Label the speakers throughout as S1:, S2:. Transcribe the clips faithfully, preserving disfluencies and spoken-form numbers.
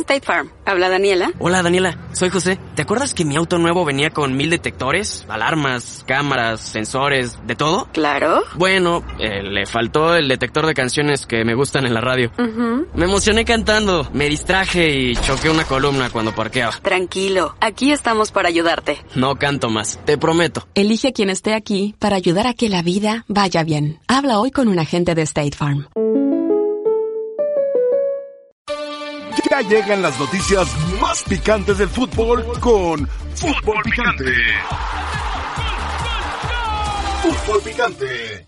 S1: State Farm. Habla Daniela.
S2: Hola, Daniela. Soy José. ¿Te acuerdas que mi auto nuevo venía con mil detectores? Alarmas, cámaras, sensores, ¿de todo?
S1: Claro.
S2: Bueno, eh, le faltó el detector de canciones que me gustan en la radio.
S1: Uh-huh.
S2: Me emocioné cantando, me distraje y choqué una columna cuando parqueaba.
S1: Tranquilo, aquí estamos para ayudarte.
S2: No canto más, te prometo.
S3: Elige a quien esté aquí para ayudar a que la vida vaya bien. Habla hoy con un agente de State Farm.
S4: Ya llegan las noticias más picantes del fútbol con Fútbol Picante. Fútbol Picante.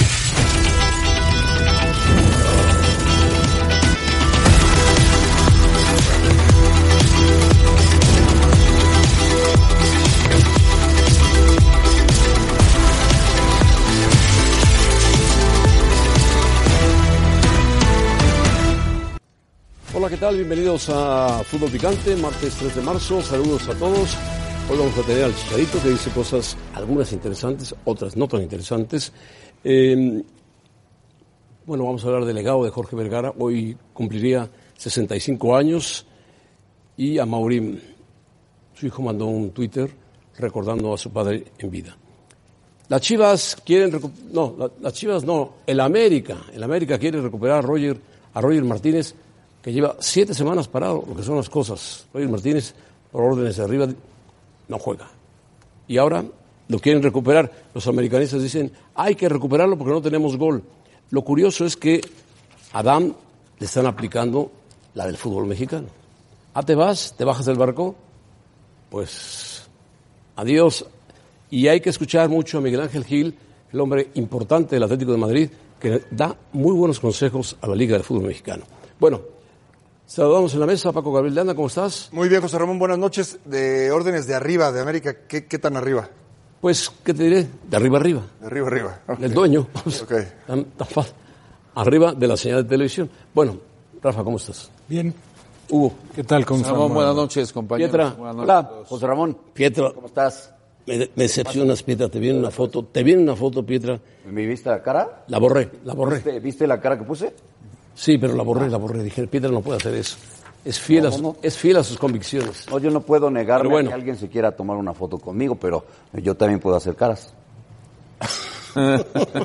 S5: Hola, ¿qué tal? Bienvenidos a Fútbol Picante, martes tres de marzo. Saludos a todos. Hoy vamos a tener al Chicharito que dice cosas, algunas interesantes, otras no tan interesantes. Eh, bueno, vamos a hablar del legado de Jorge Vergara. Hoy cumpliría sesenta y cinco años. Y a Maurín, su hijo, mandó un Twitter recordando a su padre en vida. Las Chivas quieren... Recu- no, la, las Chivas no. El América. El América quiere recuperar a Roger, a Roger Martínez, que lleva siete semanas parado, lo que son las cosas. Roger Martínez, por órdenes de arriba, no juega. Y ahora lo quieren recuperar. Los americanistas dicen, hay que recuperarlo porque no tenemos gol. Lo curioso es que a Adam le están aplicando la del fútbol mexicano. Ah, te vas, te bajas del barco, pues adiós. Y hay que escuchar mucho a Miguel Ángel Gil, el hombre importante del Atlético de Madrid, que da muy buenos consejos a la Liga del Fútbol Mexicano. Bueno, saludamos en la mesa, Paco Gabriel de Anda, ¿cómo estás?
S6: Muy bien, José Ramón, buenas noches. De órdenes de arriba, de América, ¿qué, qué tan arriba?
S5: Pues, ¿qué te diré? De arriba arriba.
S6: De arriba arriba. Okay.
S5: Del dueño.
S6: Okay.
S5: Tan, tan fácil. Arriba de la señal de televisión. Bueno, Rafa, ¿cómo estás?
S7: Bien.
S5: Hugo.
S7: ¿Qué tal? ¿Cómo estás?
S8: Buenas noches, compañeros.
S5: Pietra.
S8: Buenas noches.
S7: Hola, José Ramón.
S5: Pietra.
S7: ¿Cómo estás?
S5: Me, me decepcionas, Pietra. Te viene una foto. ¿Te viene una foto, Pietra?
S7: ¿Me viste la cara?
S5: La borré, la borré.
S7: ¿Viste, ¿Viste la cara que puse?
S5: Sí, pero la borré, la borré. Dije, Pietra no puede hacer eso. Es fiel, no, a, su, no. es fiel a sus convicciones.
S7: No, yo no puedo negarme
S5: bueno.
S7: que alguien se quiera tomar una foto conmigo, pero yo también puedo hacer caras. No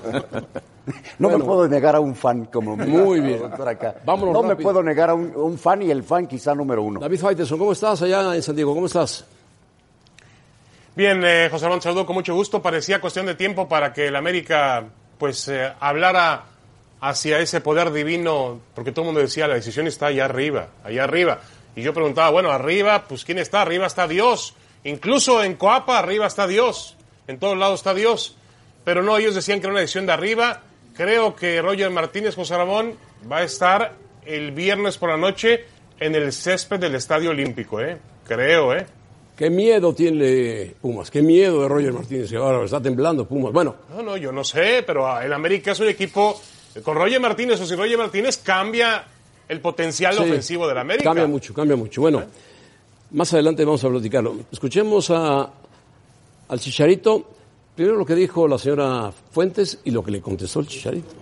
S7: bueno. me puedo negar a un fan como mi
S5: Muy bien.
S7: acá.
S5: Vámonos
S7: no
S5: rápido.
S7: me puedo negar a un, un fan y el fan quizá número uno.
S5: David Faitelson, ¿cómo estás allá en San Diego? ¿Cómo estás?
S9: Bien, eh, José Ramón, saludo con mucho gusto. Parecía cuestión de tiempo para que el América pues eh, hablara hacia ese poder divino, porque todo el mundo decía, la decisión está allá arriba, allá arriba. Y yo preguntaba, bueno, arriba, pues ¿quién está? Arriba está Dios. Incluso en Coapa, arriba está Dios. En todos lados está Dios. Pero no, ellos decían que era una decisión de arriba. Creo que Roger Martínez, José Ramón, va a estar el viernes por la noche en el césped del Estadio Olímpico, ¿eh? Creo, ¿eh?
S5: Qué miedo tiene Pumas, qué miedo de Roger Martínez. Ahora está temblando Pumas. Bueno.
S9: No, no, yo no sé, pero el América es un equipo... Con Roger Martínez o sin Roger Martínez cambia el potencial sí, ofensivo del América.
S5: Cambia mucho, cambia mucho. Bueno, ¿eh? Más adelante vamos a platicarlo. Escuchemos a, al Chicharito. Primero lo que dijo la señora Fuentes y lo que le contestó el Chicharito.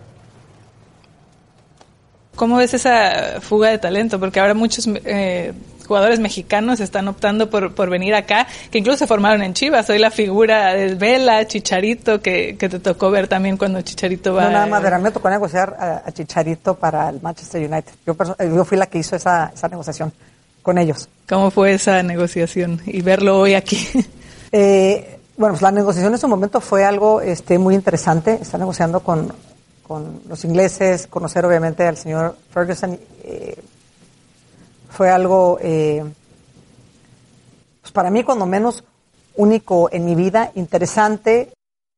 S10: ¿Cómo ves esa fuga de talento? Porque ahora muchos eh, jugadores mexicanos están optando por, por venir acá, que incluso se formaron en Chivas. Soy la figura del Vela, Chicharito, que, que te tocó ver también cuando Chicharito va...
S11: No, nada más, de me tocó negociar a, a Chicharito para el Manchester United. Yo, yo fui la que hizo esa, esa negociación con ellos.
S10: ¿Cómo fue esa negociación? Y verlo hoy aquí.
S11: Eh, bueno, pues la negociación en su momento fue algo este, muy interesante. Está negociando con... con los ingleses, conocer obviamente al señor Ferguson, eh, fue algo, eh, pues para mí cuando menos único en mi vida, interesante.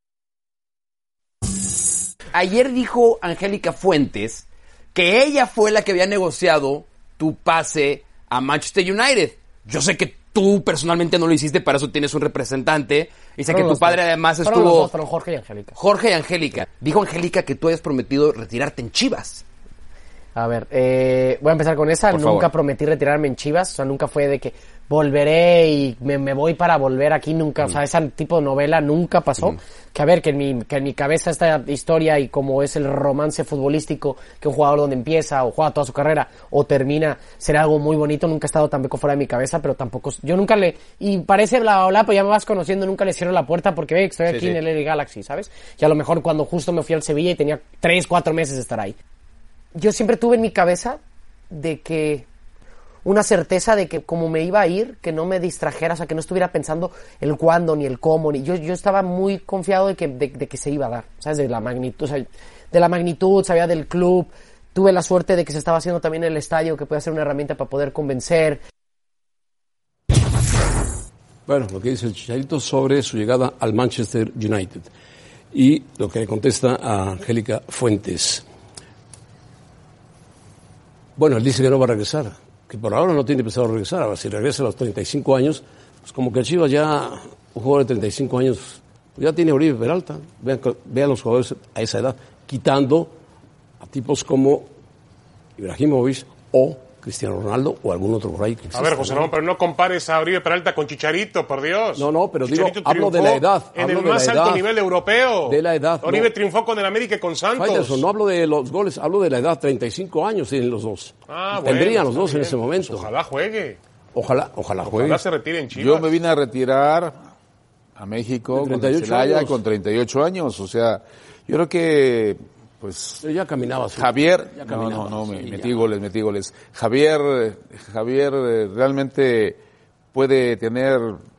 S8: Ayer dijo Angélica Fuentes que ella fue la que había negociado tu pase a Manchester United. Yo sé que tú personalmente no lo hiciste, para eso tienes un representante. Y sé que tu padre además estuvo...
S12: Fueron los dos, fueron Jorge y Angélica.
S8: Jorge y Angélica. Dijo Angélica que tú hayas prometido retirarte en Chivas.
S12: A ver, eh, voy a empezar con esa.
S8: Por
S12: nunca
S8: favor.
S12: prometí retirarme en Chivas. O sea, nunca fue de que volveré y me, me voy para volver aquí. Nunca, mm. o sea, ese tipo de novela nunca pasó. Mm. Que a ver, que en, mi, que en mi cabeza esta historia y como es el romance futbolístico, que un jugador donde empieza o juega toda su carrera o termina, será algo muy bonito. Nunca ha estado tampoco fuera de mi cabeza, pero tampoco, yo nunca le, y parece bla bla bla, pues ya me vas conociendo, nunca le cierro la puerta porque ve que estoy aquí sí, sí. en el L A Galaxy, ¿sabes? Y a lo mejor cuando justo me fui al Sevilla y tenía tres, cuatro meses de estar ahí. Yo siempre tuve en mi cabeza de que una certeza de que como me iba a ir, que no me distrajera, o sea, que no estuviera pensando el cuándo ni el cómo, ni yo yo estaba muy confiado de que de, de que se iba a dar, ¿sabes? De la magnitud, o sea, de la magnitud, sabía del club, tuve la suerte de que se estaba haciendo también en el estadio, que puede ser una herramienta para poder convencer.
S5: Bueno, lo que dice el Chicharito sobre su llegada al Manchester United y lo que le contesta a Angélica Fuentes. Bueno, él dice que no va a regresar, que por ahora no tiene pensado regresar. Ahora, si regresa a los treinta y cinco años, pues como que el Chivas ya, un jugador de treinta y cinco años, pues ya tiene Oribe Peralta. Vean, vean los jugadores a esa edad, quitando a tipos como Ibrahimovic o Cristiano Ronaldo o algún otro por ahí que exista.
S9: A ver, José Ramón, pero no compares a Oribe Peralta con Chicharito, por Dios.
S5: No, no, pero
S9: Chicharito
S5: digo, hablo de la edad.
S9: En
S5: hablo
S9: el
S5: de
S9: más
S5: la
S9: alto
S5: edad,
S9: nivel europeo.
S5: De la edad.
S9: Oribe
S5: no.
S9: triunfó con el América y con Santos.
S5: Faitelson, no hablo de los goles, hablo de la edad. treinta y cinco años tienen los dos.
S9: Ah,
S5: Tendrían
S9: bueno,
S5: los dos
S9: bien.
S5: en ese momento.
S9: Pues ojalá juegue.
S5: Ojalá, ojalá juegue.
S9: Ojalá se retire en Chivas.
S13: Yo me vine a retirar a México con el Celaya
S5: años.
S13: con treinta y ocho años. O sea, yo creo que... Pues
S5: Pero ya caminabas.
S13: Javier,
S5: ya
S13: no, no, no,
S5: sí,
S13: me,
S5: ya.
S13: metí goles, metí goles. Javier, Javier eh, realmente puede tener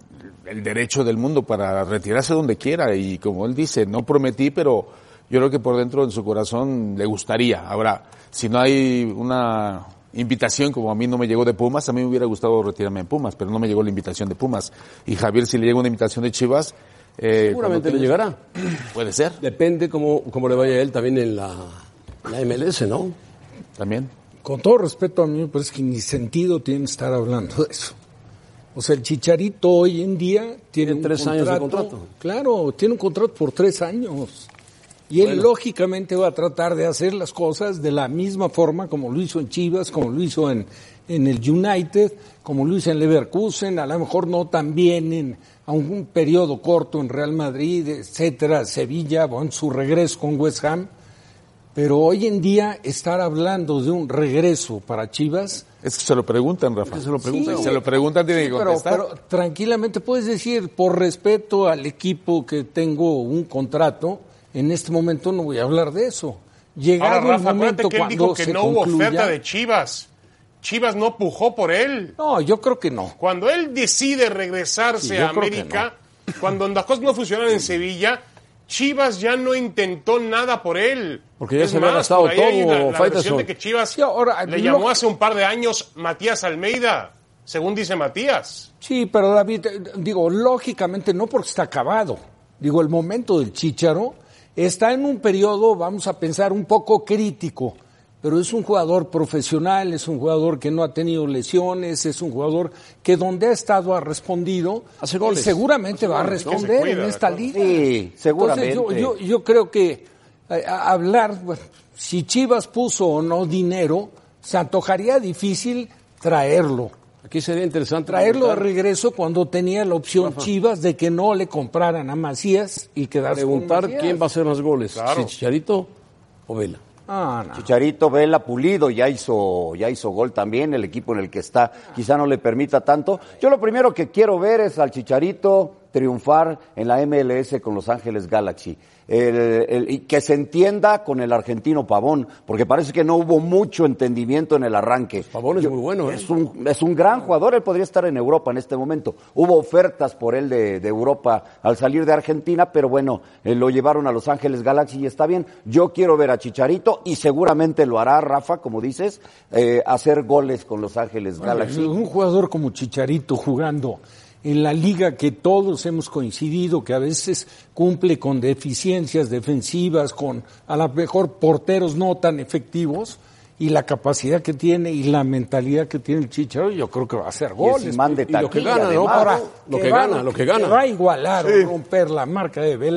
S13: el derecho del mundo para retirarse donde quiera y como él dice, no prometí, pero yo creo que por dentro en su corazón le gustaría. Ahora, si no hay una invitación, como a mí no me llegó de Pumas, a mí me hubiera gustado retirarme en Pumas, pero no me llegó la invitación de Pumas. Y Javier, si le llega una invitación de Chivas, Eh,
S5: seguramente le llegará.
S13: Puede ser.
S5: Depende cómo, cómo le vaya a él también en la, la M L S, ¿no?
S13: También.
S14: Con todo respeto, a mí me parece que ni sentido tiene estar hablando de eso. O sea, el Chicharito hoy en día tiene, tiene un
S5: tres
S14: contrato,
S5: años de contrato.
S14: Claro, tiene un contrato por tres años. Y él bueno. lógicamente va a tratar de hacer las cosas de la misma forma como lo hizo en Chivas, como lo hizo en, en el United, como lo hizo en Leverkusen, a lo mejor no tan bien en a un periodo corto en Real Madrid, etcétera, Sevilla, bueno, su regreso con West Ham. Pero hoy en día estar hablando de un regreso para Chivas...
S13: Es que se lo preguntan, Rafa.
S14: Se lo preguntan.
S13: Sí, se lo preguntan, tiene
S14: sí,
S13: que contestar.
S14: Pero, pero tranquilamente puedes decir, por respeto al equipo que tengo un contrato, en este momento no voy a hablar de eso. Llegado
S9: Ahora, Rafa,
S14: el momento
S9: que él
S14: cuando
S9: dijo que
S14: se
S9: no hubo
S14: concluya,
S9: oferta de Chivas. Chivas no pujó por él.
S14: No, yo creo que no.
S9: Cuando él decide regresarse
S14: sí,
S9: a América, no. Cuando las cosas no funcionan en Sevilla, Chivas ya no intentó nada por él.
S5: Porque ya
S9: es
S5: se había
S9: más,
S5: gastado
S9: por ahí
S5: todo,
S9: hay la, la versión
S5: Faitelson.
S9: de que Chivas
S14: sí, ahora,
S9: le
S14: lo...
S9: llamó hace un par de años Matías Almeida, según dice Matías.
S14: Sí, pero David, digo, lógicamente no porque está acabado. Digo, el momento del Chícharo está en un periodo, vamos a pensar, un poco crítico. Pero es un jugador profesional, es un jugador que no ha tenido lesiones, es un jugador que donde ha estado ha respondido.
S5: Hace goles.
S14: Y seguramente
S5: Hace
S14: va
S5: goles,
S14: a responder
S9: cuida,
S14: en esta liga.
S7: Sí, seguramente.
S14: Entonces, yo, yo, yo creo que eh, hablar, bueno, si Chivas puso o no dinero, se antojaría difícil traerlo.
S5: Aquí sería interesante
S14: traerlo
S5: preguntar.
S14: de regreso cuando tenía la opción
S5: Rafa.
S14: Chivas de que no le compraran a Macías y quedarse
S5: Preguntar
S14: con Macías.
S5: quién va a hacer más goles,
S9: Claro.
S5: si Chicharito o Vela.
S14: Ah, no.
S7: Chicharito, Vela, Pulido, ya hizo, ya hizo gol también, el equipo en el que está quizá no le permita tanto. Yo lo primero que quiero ver es al Chicharito triunfar en la M L S con Los Ángeles Galaxy. El, el, y que se entienda con el argentino Pavón, porque parece que no hubo mucho entendimiento en el arranque.
S5: Pavón es
S7: Yo,
S5: muy bueno, ¿eh?
S7: Es un, es un gran jugador, él podría estar en Europa en este momento. Hubo ofertas por él de, de Europa al salir de Argentina, pero bueno, eh, lo llevaron a Los Ángeles Galaxy y está bien. Yo quiero ver a Chicharito y seguramente lo hará Rafa, como dices, eh, hacer goles con Los Ángeles Galaxy.
S14: Bueno, un jugador como Chicharito jugando en la liga que todos hemos coincidido, que a veces cumple con deficiencias defensivas, con a lo mejor porteros no tan efectivos, y la capacidad que tiene y la mentalidad que tiene el Chicharito, yo creo que va a hacer goles.
S7: Y es imán de
S5: Y lo que
S7: taquilla,
S5: gana, ¿no?
S7: además,
S5: Ahora,
S7: ¿no?
S5: lo que gana, lo que gana.
S14: Que va a igualar
S5: Sí.
S14: o romper la marca de Vela,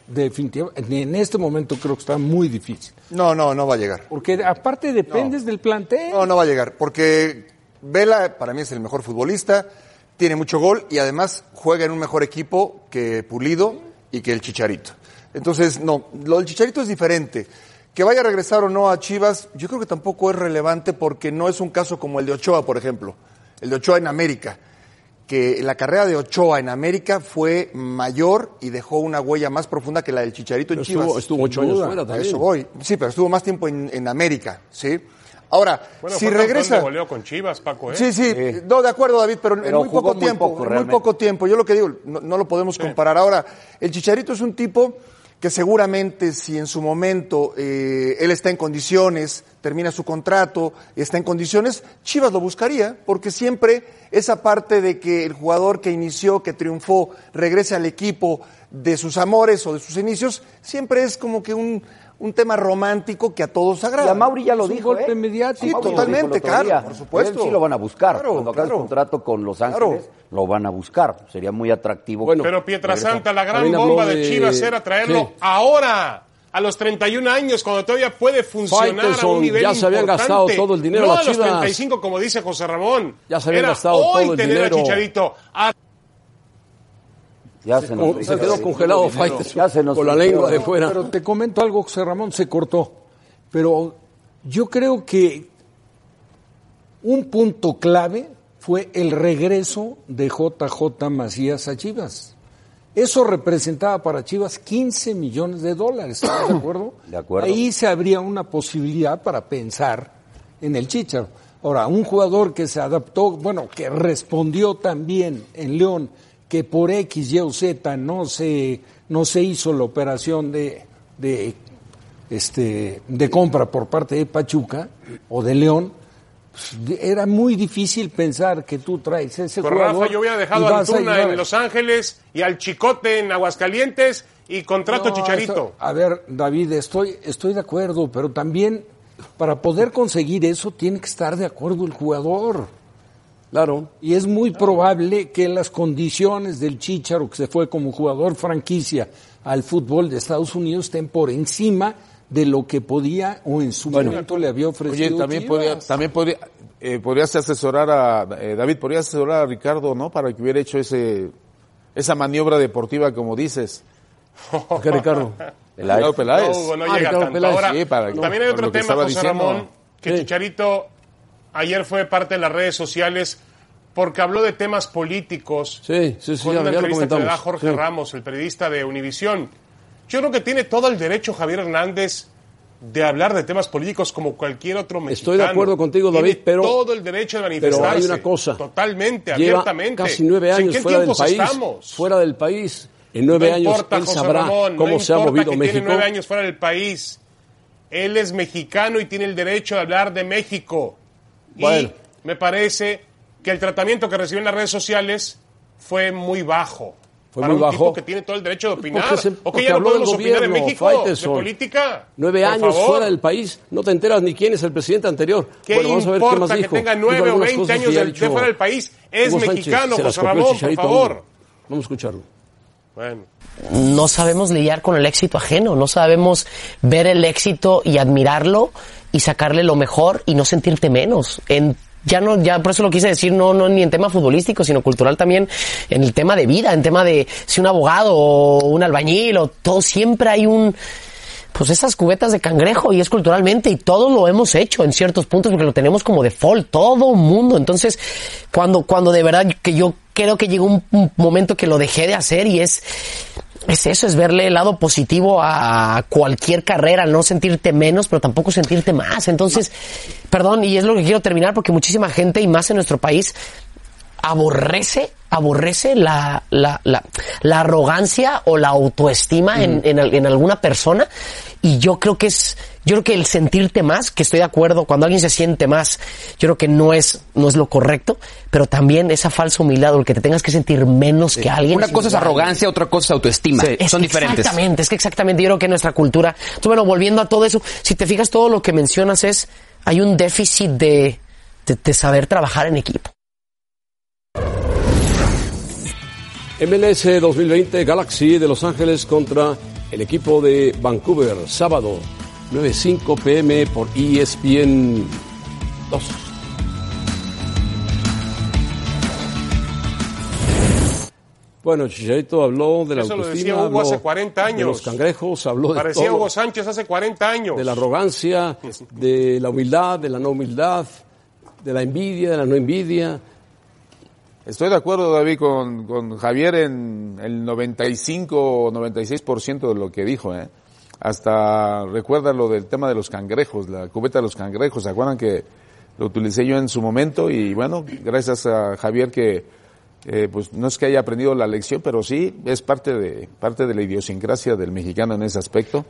S14: definitivamente, en este momento creo que está muy difícil.
S6: No, no, no va a llegar.
S14: Porque aparte dependes
S6: no.
S14: del plantel.
S6: No, no va a llegar, porque Vela para mí es el mejor futbolista, tiene mucho gol y además juega en un mejor equipo que Pulido y que el Chicharito. Entonces, no, lo del Chicharito es diferente. Que vaya a regresar o no a Chivas, yo creo que tampoco es relevante porque no es un caso como el de Ochoa, por ejemplo. El de Ochoa en América. Que la carrera de Ochoa en América fue mayor y dejó una huella más profunda que la del Chicharito en
S5: pero
S6: Chivas.
S5: Estuvo, estuvo ocho años fuera
S6: A
S5: también.
S6: eso voy. Sí, pero estuvo más tiempo en, en América, ¿sí? Ahora,
S9: bueno,
S6: si
S9: fue
S6: regresa...
S9: de goleo con Chivas, Paco, ¿eh?
S6: Sí, sí, sí, no, de acuerdo, David, pero, pero en muy poco muy tiempo, poco, en muy poco tiempo. Yo lo que digo, no, no lo podemos sí. comparar. Ahora, el Chicharito es un tipo que seguramente si en su momento eh, él está en condiciones, termina su contrato, está en condiciones, Chivas lo buscaría, porque siempre esa parte de que el jugador que inició, que triunfó, regrese al equipo de sus amores o de sus inicios, siempre es como que un, un tema romántico que a todos agrada.
S7: Y a Mauri ya lo
S14: es
S7: dijo,
S14: un golpe
S7: ¿eh?
S14: mediático.
S6: Sí, totalmente, claro, por supuesto.
S7: Él sí lo van a buscar.
S6: Claro,
S7: Cuando acabe
S6: claro.
S7: el contrato con Los Ángeles, claro. lo van a buscar. Sería muy atractivo.
S9: Bueno, pero Pietrasanta, la gran bomba de, de Chivas era traerlo sí. ahora, a los treinta y un años, cuando todavía puede funcionar
S5: Faitelson,
S9: a un nivel
S5: ya se habían
S9: importante.
S5: gastado todo el dinero
S9: no
S5: las
S9: a los
S5: Chivas.
S9: treinta y cinco, como dice José Ramón.
S5: Ya se habían
S9: era
S5: gastado
S9: hoy
S5: todo el
S9: tener
S5: dinero.
S9: a Chicharito. A...
S7: Ya se, nos
S5: se quedó congelado Faitelson con la lengua
S14: pero,
S5: de fuera.
S14: Pero te comento algo, José Ramón, se cortó. Pero yo creo que un punto clave fue el regreso de J J Macías a Chivas. Eso representaba para Chivas quince millones de dólares, ¿estás de acuerdo?
S7: De acuerdo.
S14: Ahí se abría una posibilidad para pensar en el Chícharo. Ahora, un jugador que se adaptó, bueno, que respondió también en León, que por X, Y o Z no se, no se hizo la operación de, de, este, de compra por parte de Pachuca o de León, pues, era muy difícil pensar que tú traes ese
S9: Pero
S14: jugador.
S9: Rafa, yo hubiera dejado al Tuna en Los Ángeles y al Chicote en Aguascalientes y contrato
S14: no,
S9: Chicharito.
S14: Esto, a ver, David, estoy, estoy de acuerdo, pero también para poder conseguir eso tiene que estar de acuerdo el jugador.
S5: Claro.
S14: Y es muy probable que las condiciones del Chícharo, que se fue como jugador franquicia al fútbol de Estados Unidos, estén por encima de lo que podía o en su bueno, momento le había ofrecido.
S13: Oye, también podría, también podría, eh, podrías asesorar a, eh, David, podrías asesorar a Ricardo, ¿no? Para que hubiera hecho ese, esa maniobra deportiva, como dices.
S5: ¿Qué, Ricardo?
S13: Peláez. Ricardo Peláez.
S9: No, no
S5: ah,
S9: llega
S5: Ricardo
S9: tanto.
S5: Peláez.
S9: Ahora,
S13: sí, para,
S9: también hay otro tema, José
S13: diciendo.
S9: Ramón, que sí. Chicharito ayer fue parte de las redes sociales porque habló de temas políticos.
S5: Sí, sí, sí,
S9: con
S5: ya,
S9: una
S5: ya
S9: entrevista
S5: lo
S9: que le da
S5: comentamos.
S9: Jorge
S5: sí.
S9: Ramos, el periodista de Univisión. Yo creo que tiene todo el derecho Javier Hernández de hablar de temas políticos como cualquier otro mexicano.
S5: Estoy de acuerdo contigo, David,
S9: tiene
S5: pero
S9: todo el derecho de manifestarse.
S5: Pero hay una cosa.
S9: Totalmente,
S5: Lleva
S9: abiertamente.
S5: casi nueve años
S9: ¿En qué
S5: fuera del
S9: tiempos
S5: país.
S9: estamos?
S5: Fuera del país. En nueve
S9: no
S5: años
S9: importa,
S5: él
S9: José
S5: sabrá
S9: Ramón,
S5: cómo
S9: no
S5: se ha movido
S9: que
S5: México.
S9: Tiene nueve años fuera del país. Él es mexicano y tiene el derecho de hablar de México.
S5: Bueno.
S9: Y me parece que el tratamiento que recibió en las redes sociales fue muy bajo.
S5: Fue
S9: para
S5: muy
S9: un
S5: bajo.
S9: tipo que tiene todo el derecho de opinar.
S5: Se,
S9: ¿O que ya no podemos opinar de México,
S5: Faitelson.
S9: de política?
S5: Nueve
S9: Por
S5: años
S9: favor.
S5: fuera del país. No te enteras ni quién es el presidente anterior.
S9: ¿Qué
S5: bueno, vamos a ver
S9: importa
S5: qué más
S9: que
S5: dijo.
S9: tenga
S5: Dijo
S9: nueve o
S5: algunas
S9: veinte
S5: cosas
S9: años
S5: que ya ha
S9: de,
S5: dicho
S9: de fuera del país? Es
S5: Hugo
S9: mexicano,
S5: Sánchez. Se las
S9: José
S5: copió el
S9: Ramón, por
S5: Chicharito.
S9: favor.
S5: Vamos a escucharlo.
S9: Bueno.
S12: No sabemos lidiar con el éxito ajeno, no sabemos ver el éxito y admirarlo y sacarle lo mejor y no sentirte menos. En Ya no, ya por eso lo quise decir, no, no ni en tema futbolístico, sino cultural también, en el tema de vida, en tema de si un abogado o un albañil o todo, siempre hay un, pues esas cubetas de cangrejo y es culturalmente y todos lo hemos hecho en ciertos puntos porque lo tenemos como default, todo mundo. Entonces, cuando, cuando de verdad que yo creo que llegó un, un momento que lo dejé de hacer y es, es eso, es verle el lado positivo a cualquier carrera, no sentirte menos, pero tampoco sentirte más. Entonces, perdón, y es lo que quiero terminar porque muchísima gente, y más en nuestro país, aborrece, aborrece la, la, la, la arrogancia o la autoestima mm. en, en, en alguna persona. Y yo creo que es, yo creo que el sentirte más, que estoy de acuerdo, cuando alguien se siente más, yo creo que no es, no es lo correcto, pero también esa falsa humildad, o el que te tengas que sentir menos sí. que alguien.
S8: Una cosa es arrogancia, otra cosa es autoestima. Sí. Es Son diferentes.
S12: Exactamente, es que exactamente, yo creo que nuestra cultura. Entonces, bueno, volviendo a todo eso, si te fijas, todo lo que mencionas es, hay un déficit de, de, de saber trabajar en equipo.
S5: M L S dos mil veinte Galaxy de Los Ángeles contra el equipo de Vancouver, sábado, nueve cinco p m por E S P N dos. Bueno, Chicharito habló de la
S9: Eso
S5: autoestima,
S9: lo decía Hugo
S5: habló
S9: hace cuarenta años.
S5: de los cangrejos, habló de
S9: Parecía
S5: todo,
S9: Hugo Sánchez hace cuarenta años.
S5: de la arrogancia, de la humildad, de la no humildad, de la envidia, de la no envidia.
S13: Estoy de acuerdo, David, con, con Javier en el noventa y cinco o noventa y seis por ciento de lo que dijo. ¿eh? Hasta recuerda lo del tema de los cangrejos, la cubeta de los cangrejos. ¿Se acuerdan que lo utilicé yo en su momento? Y bueno, gracias a Javier que, eh, pues no es que haya aprendido la lección, pero sí es parte de parte de la idiosincrasia del mexicano en ese aspecto.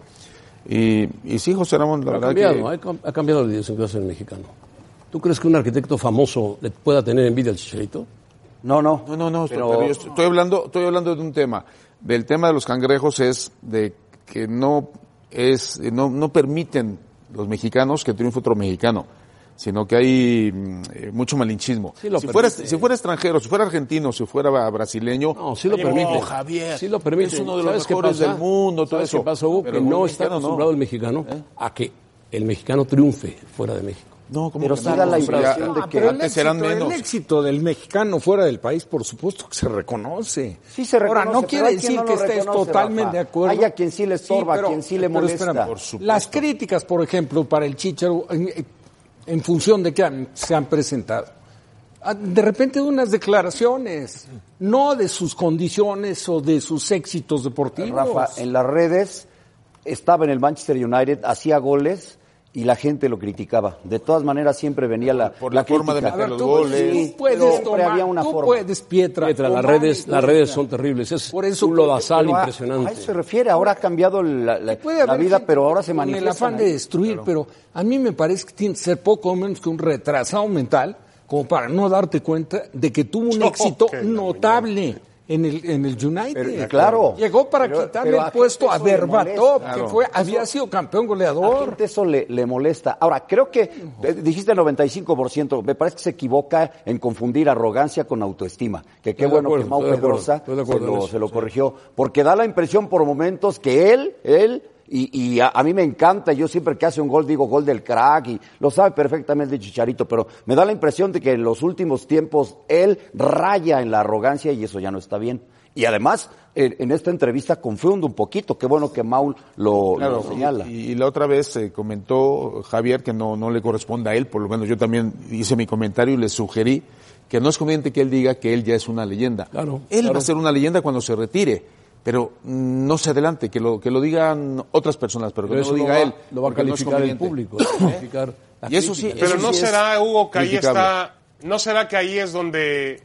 S13: Y, y sí, José Ramón, la
S5: ha
S13: verdad
S5: cambiado,
S13: que...
S5: ha cambiado la idiosincrasia del mexicano. ¿Tú crees que un arquitecto famoso le pueda tener envidia al Chicharito?
S7: No, no.
S13: No, no, no,
S7: pero...
S13: pero yo estoy hablando, estoy hablando de un tema. Del tema de los cangrejos es de que no es, no, no permiten los mexicanos que triunfe otro mexicano, sino que hay eh, mucho malinchismo.
S5: Sí lo
S13: si fuera,
S5: permite.
S13: si fuera extranjero, si fuera argentino, si fuera brasileño,
S5: no, sí lo
S13: Oye,
S5: permite.
S13: no, Javier,
S5: sí lo permite.
S13: es uno de
S5: ¿Sabes
S13: los
S5: qué
S13: mejores
S5: pasa?
S13: del mundo, todo
S5: ¿Sabes
S13: eso.
S5: qué pasa, Hugo?
S13: Pero
S5: Que
S13: el
S5: no está
S13: mexicano
S5: acostumbrado
S13: no.
S5: el mexicano
S13: ¿Eh?
S5: a que el mexicano triunfe fuera de México.
S13: No, ¿cómo
S7: pero
S13: que
S7: sí
S13: no?
S7: da la
S13: Ya-
S7: impresión de
S14: Ah,
S7: que
S14: pero el
S13: antes
S14: éxito,
S13: eran menos.
S14: el éxito del mexicano fuera del país, por supuesto que se reconoce.
S7: Sí se reconoce,
S14: Ahora, no
S7: pero
S14: quiere
S7: hay quien
S14: decir
S7: no
S14: que
S7: lo
S14: estés
S7: reconoce,
S14: totalmente
S7: Rafa.
S14: de acuerdo.
S7: Hay a quien sí le estorba,
S14: pero-
S7: a quien sí le
S14: pero
S7: molesta.
S14: espérame,
S13: Por supuesto.
S14: las críticas, por ejemplo, para el Chícharo, en, en función de que han- se han presentado. Ah, De repente unas declaraciones, no de sus condiciones o de sus éxitos deportivos.
S7: Rafa, en las redes estaba en el Manchester United, hacía goles y la gente lo criticaba. De todas maneras siempre venía la
S13: Por la forma de
S7: crítica.
S13: meter
S14: A ver,
S13: los
S14: tú,
S13: goles.
S14: tú puedes
S7: Siempre
S14: tomar,
S7: había una
S14: tú
S7: forma.
S14: puedes, Pietra.
S5: Pietra, las
S14: tomar
S5: redes,
S14: en
S5: las
S14: cuenta.
S5: redes son terribles. Es
S14: Por eso-
S5: un lodazal
S7: Pero a-
S5: impresionante.
S7: A eso se refiere, ahora ha cambiado la, la-
S14: Puede
S7: la
S14: haber
S7: vida,
S14: gente
S7: pero ahora se
S14: con
S7: manifiesta.
S14: el afán de destruir, pero a mí me parece que tiene que ser poco o menos que un retrasado mental, como para no darte cuenta de que tuvo un
S9: No,
S14: éxito
S9: que la
S14: notable en el en el United.
S7: Pero, claro.
S14: Llegó para
S7: Pero-
S14: quitarle
S7: pero a
S14: el puesto
S7: gente
S14: a
S7: eso le
S14: Berbatov,
S7: molesta.
S14: que
S7: Claro.
S14: fue había sido campeón
S7: A
S14: goleador.
S7: gente eso le, le molesta. Ahora, creo que eh, dijiste el noventa y cinco por ciento, me parece que se equivoca en confundir arrogancia con autoestima. Que qué
S5: Estoy de
S7: bueno
S5: acuerdo,
S7: que Mau
S5: estoy de acuerdo,
S7: Pedrosa
S5: estoy de
S7: se
S5: acuerdo en
S7: lo,
S5: eso,
S7: se lo
S5: sí.
S7: corrigió, porque da la impresión por momentos que él, él, y, y a, a mí me encanta, yo siempre que hace un gol digo gol del crack, y lo sabe perfectamente Chicharito, pero me da la impresión de que en los últimos tiempos él raya en la arrogancia y eso ya no está bien. Y además, en, en esta entrevista confunde un poquito, qué bueno que Mau lo,
S13: Claro,
S7: lo señala.
S13: Y, y la otra vez eh, comentó Javier que no, no le corresponde a él, por lo menos yo también hice mi comentario y le sugerí que no es conveniente que él diga que él ya es una leyenda.
S5: Claro,
S13: él
S5: claro.
S13: va a ser una leyenda cuando se retire, pero mm, no se adelante, que lo, que lo digan otras personas, pero que
S5: Pero
S13: no
S5: eso
S13: lo diga
S5: va,
S13: él.
S5: lo va a
S13: porque no es
S5: calificar el
S13: conveniente.
S5: público. lo va a calificar la
S13: Y eso sí,
S5: crítica.
S9: Pero
S13: eso
S9: no
S13: sí es
S9: será, Hugo, que ahí
S13: criticable.
S9: está, no será que ahí es donde,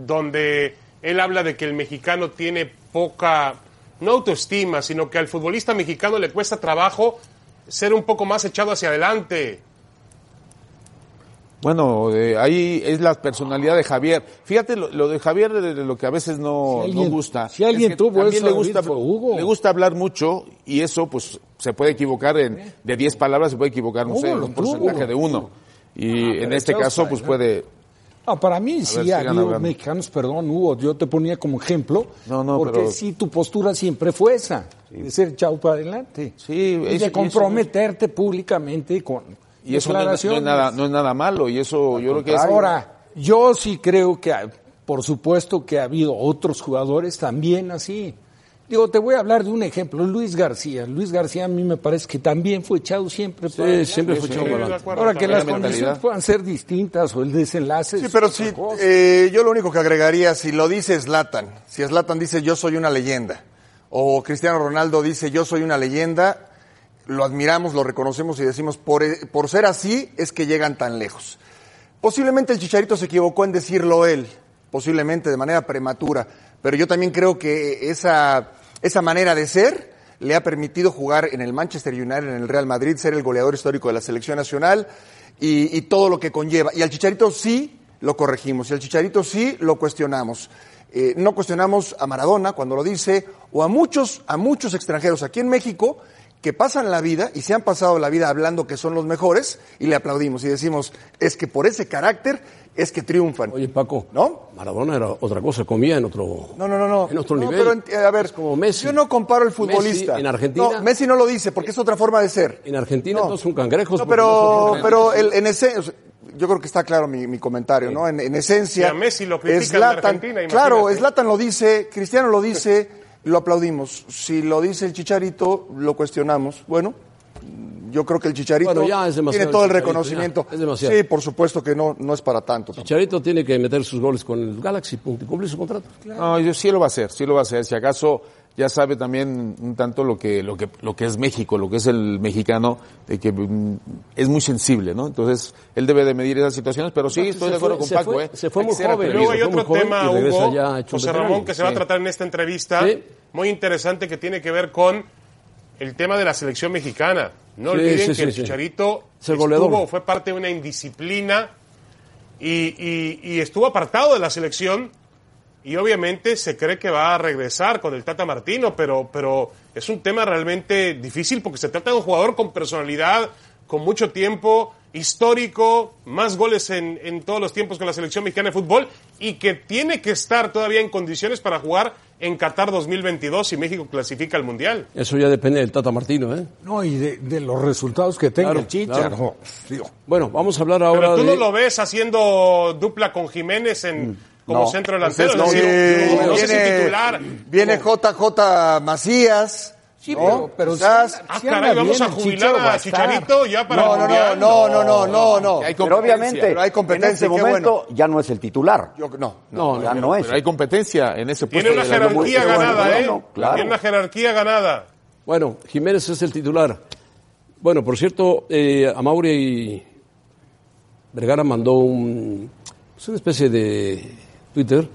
S9: donde él habla de que el mexicano tiene poca, no autoestima, sino que al futbolista mexicano le cuesta trabajo ser un poco más echado hacia adelante.
S13: Bueno, eh, ahí es la personalidad de Javier. Fíjate, lo, lo de Javier, de, de lo que a veces no,
S14: Si alguien-
S13: no gusta.
S14: si alguien
S13: es que
S14: tuvo
S13: también
S14: eso,
S13: le
S14: David,
S13: gusta,
S14: fue Hugo.
S13: le gusta hablar mucho y eso, pues, se puede equivocar en, de diez palabras, se puede equivocar, no
S14: Hugo
S13: sé, en
S14: lo
S13: un
S14: tuvo.
S13: porcentaje de uno. Y
S14: Ah,
S13: en
S14: pero
S13: este
S14: echados
S13: caso,
S14: para
S13: pues
S14: adelante.
S13: puede...
S14: Ah, para mí
S13: ver,
S14: sí ha
S13: sigan
S14: habido
S13: hablando.
S14: mexicanos, perdón, Hugo, yo te ponía como ejemplo,
S13: No, no,
S14: porque
S13: pero-
S14: sí, tu postura siempre fue esa, de ser chau para adelante.
S13: Sí,
S14: y
S13: eso- y
S14: de
S13: eso
S14: comprometerte públicamente con
S13: Y eso no, es- no
S14: declaraciones.
S13: es nada, no es nada malo, y eso yo creo que es...
S14: Ahora, yo sí creo que, ha- por supuesto que ha habido otros jugadores también así. Digo, te voy a hablar de un ejemplo, Luis García. Luis García a mí me parece que también fue echado siempre para adelante.
S5: siempre fue
S9: Sí,
S5: echado
S9: de
S5: para adelante.
S9: acuerdo,
S14: Ahora que
S9: también
S14: las
S9: la
S14: condiciones
S13: mentalidad.
S14: puedan ser distintas o el desenlace.
S6: Sí,
S14: es
S6: pero
S14: otra
S6: sí,
S14: cosa.
S6: eh, yo lo único que agregaría, si lo dice Zlatan, si Zlatan dice yo soy una leyenda, o Cristiano Ronaldo dice yo soy una leyenda, lo admiramos, lo reconocemos y decimos, por, por ser así es que llegan tan lejos. Posiblemente el Chicharito se equivocó en decirlo él, posiblemente de manera prematura, pero yo también creo que esa, esa manera de ser le ha permitido jugar en el Manchester United, en el Real Madrid, ser el goleador histórico de la selección nacional y, y todo lo que conlleva. Y al Chicharito sí lo corregimos, y al Chicharito sí lo cuestionamos. Eh, no cuestionamos a Maradona cuando lo dice, o a muchos, a muchos extranjeros aquí en México que pasan la vida y se han pasado la vida hablando que son los mejores y le aplaudimos y decimos, es que por ese carácter es que triunfan.
S5: Oye, Paco,
S6: ¿no?
S5: Maradona era otra cosa, comía en otro,
S6: no, no, no, no.
S5: en otro
S6: no,
S5: nivel.
S6: Pero, a ver,
S5: es como Messi.
S6: Yo no comparo el futbolista.
S5: Messi en Argentina.
S6: No, Messi no lo dice porque es otra forma de ser.
S5: En Argentina
S6: no,
S5: todos son cangrejos.
S6: No, pero, pero el, en ese... Yo creo que está claro mi, mi comentario, sí. ¿no? En, en esencia,
S9: si a Messi lo critican
S6: Zlatan,
S9: en Argentina, imagínate.
S6: Claro, Zlatan lo dice, Cristiano lo dice, lo aplaudimos. Si lo dice el Chicharito, lo cuestionamos. Bueno, yo creo que el Chicharito
S5: bueno, ya es
S6: tiene todo el reconocimiento.
S5: Es demasiado.
S6: Sí, por supuesto que no, no es para tanto.
S5: Chicharito tiene que meter sus goles con el Galaxy, punto, y cumplir su contrato.
S13: Claro. No, yo sí lo va a hacer, sí lo va a hacer. Si acaso ya sabe también un tanto lo que lo que lo que es México, lo que es el mexicano, de que mm, es muy sensible, ¿no? Entonces él debe de medir esas situaciones, pero sí estoy de acuerdo con Paco,
S5: fue,
S13: eh.
S5: Se fue muy joven.
S9: Luego hay otro tema, Hugo, José Ramón, que se va a
S5: sí.
S9: tratar en esta entrevista, sí. muy interesante, que tiene que ver con el tema de la selección mexicana. No
S5: sí,
S9: olviden
S5: sí,
S9: que
S5: sí,
S9: el
S5: sí.
S9: Chicharito
S5: es el
S9: estuvo, fue parte de una indisciplina y, y, y estuvo apartado de la selección. Y obviamente se cree que va a regresar con el Tata Martino, pero, pero es un tema realmente difícil porque se trata de un jugador con personalidad, con mucho tiempo, histórico, más goles en, en todos los tiempos con la selección mexicana de fútbol y que tiene que estar todavía en condiciones para jugar en Qatar dos mil veintidós si México clasifica al Mundial.
S5: Eso ya depende del Tata Martino, ¿eh?
S14: No, y de, de los resultados que tenga
S5: claro,
S14: el Chicharo.
S5: Claro. Bueno, vamos a hablar ahora
S9: Pero tú
S5: de...
S9: no lo ves haciendo dupla con Jiménez en... Mm. Como
S6: no,
S9: centro delantero, es
S6: no,
S9: decir,
S6: viene,
S9: no, no sé si titular.
S6: Viene J J Macías.
S14: Sí,
S6: ¿no?
S14: pero, pero
S6: quizás,
S14: si anda,
S9: ah,
S14: si
S9: caray,
S14: anda
S9: vamos
S14: bien,
S9: a jubilar a Chicharito ya para
S6: no,
S9: el
S6: no,
S9: Mundial.
S6: no, no, no, no, no.
S7: Hay pero obviamente,
S6: pero hay competencia,
S7: en este momento
S6: bueno.
S7: ya no es el titular.
S6: Yo, no, no,
S7: no, ya
S13: pero,
S7: no es.
S13: Pero hay competencia en ese puesto.
S9: Tiene una jerarquía
S7: bueno,
S9: ganada,
S7: bueno,
S9: ¿eh?
S7: bueno, claro.
S9: Tiene una jerarquía ganada.
S5: Bueno, Jiménez es el titular. Bueno, por cierto, eh, Amaury Vergara mandó un, pues una especie de Twitter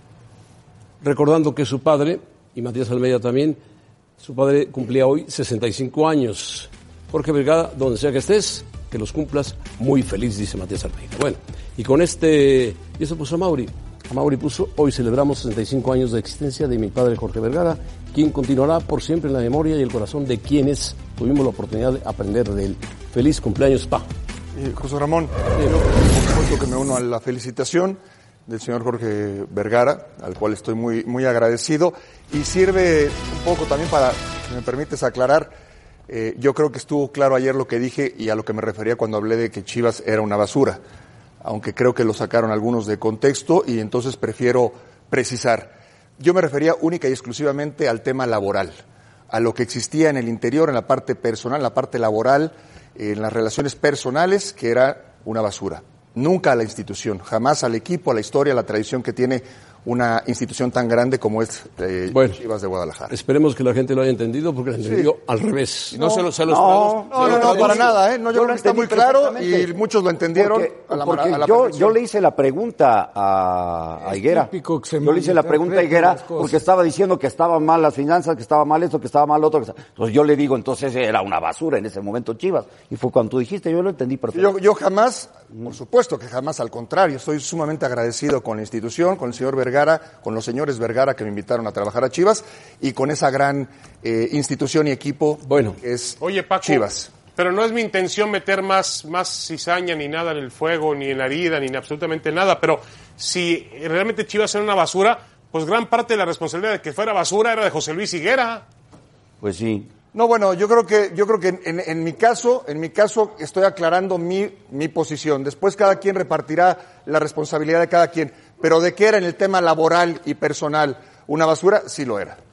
S5: recordando que su padre, y Matías Almeida también, su padre cumplía hoy sesenta y cinco años. Jorge Vergara, donde sea que estés, que los cumplas muy feliz, dice Matías Almeida. Bueno, y con este, y eso puso Amaury. Amaury puso, hoy celebramos sesenta y cinco años de existencia de mi padre Jorge Vergara, quien continuará por siempre en la memoria y el corazón de quienes tuvimos la oportunidad de aprender de él. Feliz cumpleaños, pa.
S6: Eh, José Ramón, sí. yo por supuesto que me uno a la felicitación del señor Jorge Vergara, al cual estoy muy, muy agradecido, y sirve un poco también para, si me permites aclarar, eh, yo creo que estuvo claro ayer lo que dije y a lo que me refería cuando hablé de que Chivas era una basura, aunque creo que lo sacaron algunos de contexto y entonces prefiero precisar. Yo me refería única y exclusivamente al tema laboral, a lo que existía en el interior, en la parte personal, en la parte laboral, en las relaciones personales, que era una basura. Nunca a la institución, jamás al equipo, a la historia, a la tradición que tiene una institución tan grande como es eh,
S5: bueno,
S6: Chivas de Guadalajara.
S5: Esperemos que la gente lo haya entendido, porque lo entendió sí. al revés.
S13: No, no se lo se los
S6: no, no, no, no, para nada, ¿eh? No, yo, yo creo que está muy claro y muchos lo entendieron
S7: porque,
S6: a la,
S7: porque
S6: a la
S7: yo, yo le hice la pregunta a, a Higuera. Yo le hice la pregunta a Higuera porque estaba diciendo que estaban mal las finanzas, que estaba mal esto, que estaba mal otro. Que estaba... Entonces yo le digo, entonces era una basura en ese momento Chivas. Y fue cuando tú dijiste, yo lo entendí perfectamente.
S6: Yo, yo jamás, por supuesto que jamás, al contrario, estoy sumamente agradecido con la institución, con el señor Vergara, con los señores Vergara que me invitaron a trabajar a Chivas y con esa gran eh, institución y equipo
S5: bueno.
S6: que es
S9: Oye, Paco,
S6: Chivas.
S9: Pero no es mi intención meter más, más cizaña ni nada en el fuego, ni en la herida, ni en absolutamente nada, pero si realmente Chivas era una basura, pues gran parte de la responsabilidad de que fuera basura era de José Luis Higuera.
S7: Pues sí.
S6: No, bueno, yo creo que yo creo que en, en, en mi caso, en mi caso estoy aclarando mi mi posición. Después cada quien repartirá la responsabilidad de cada quien, pero de que era en el tema laboral y personal una basura, sí lo era.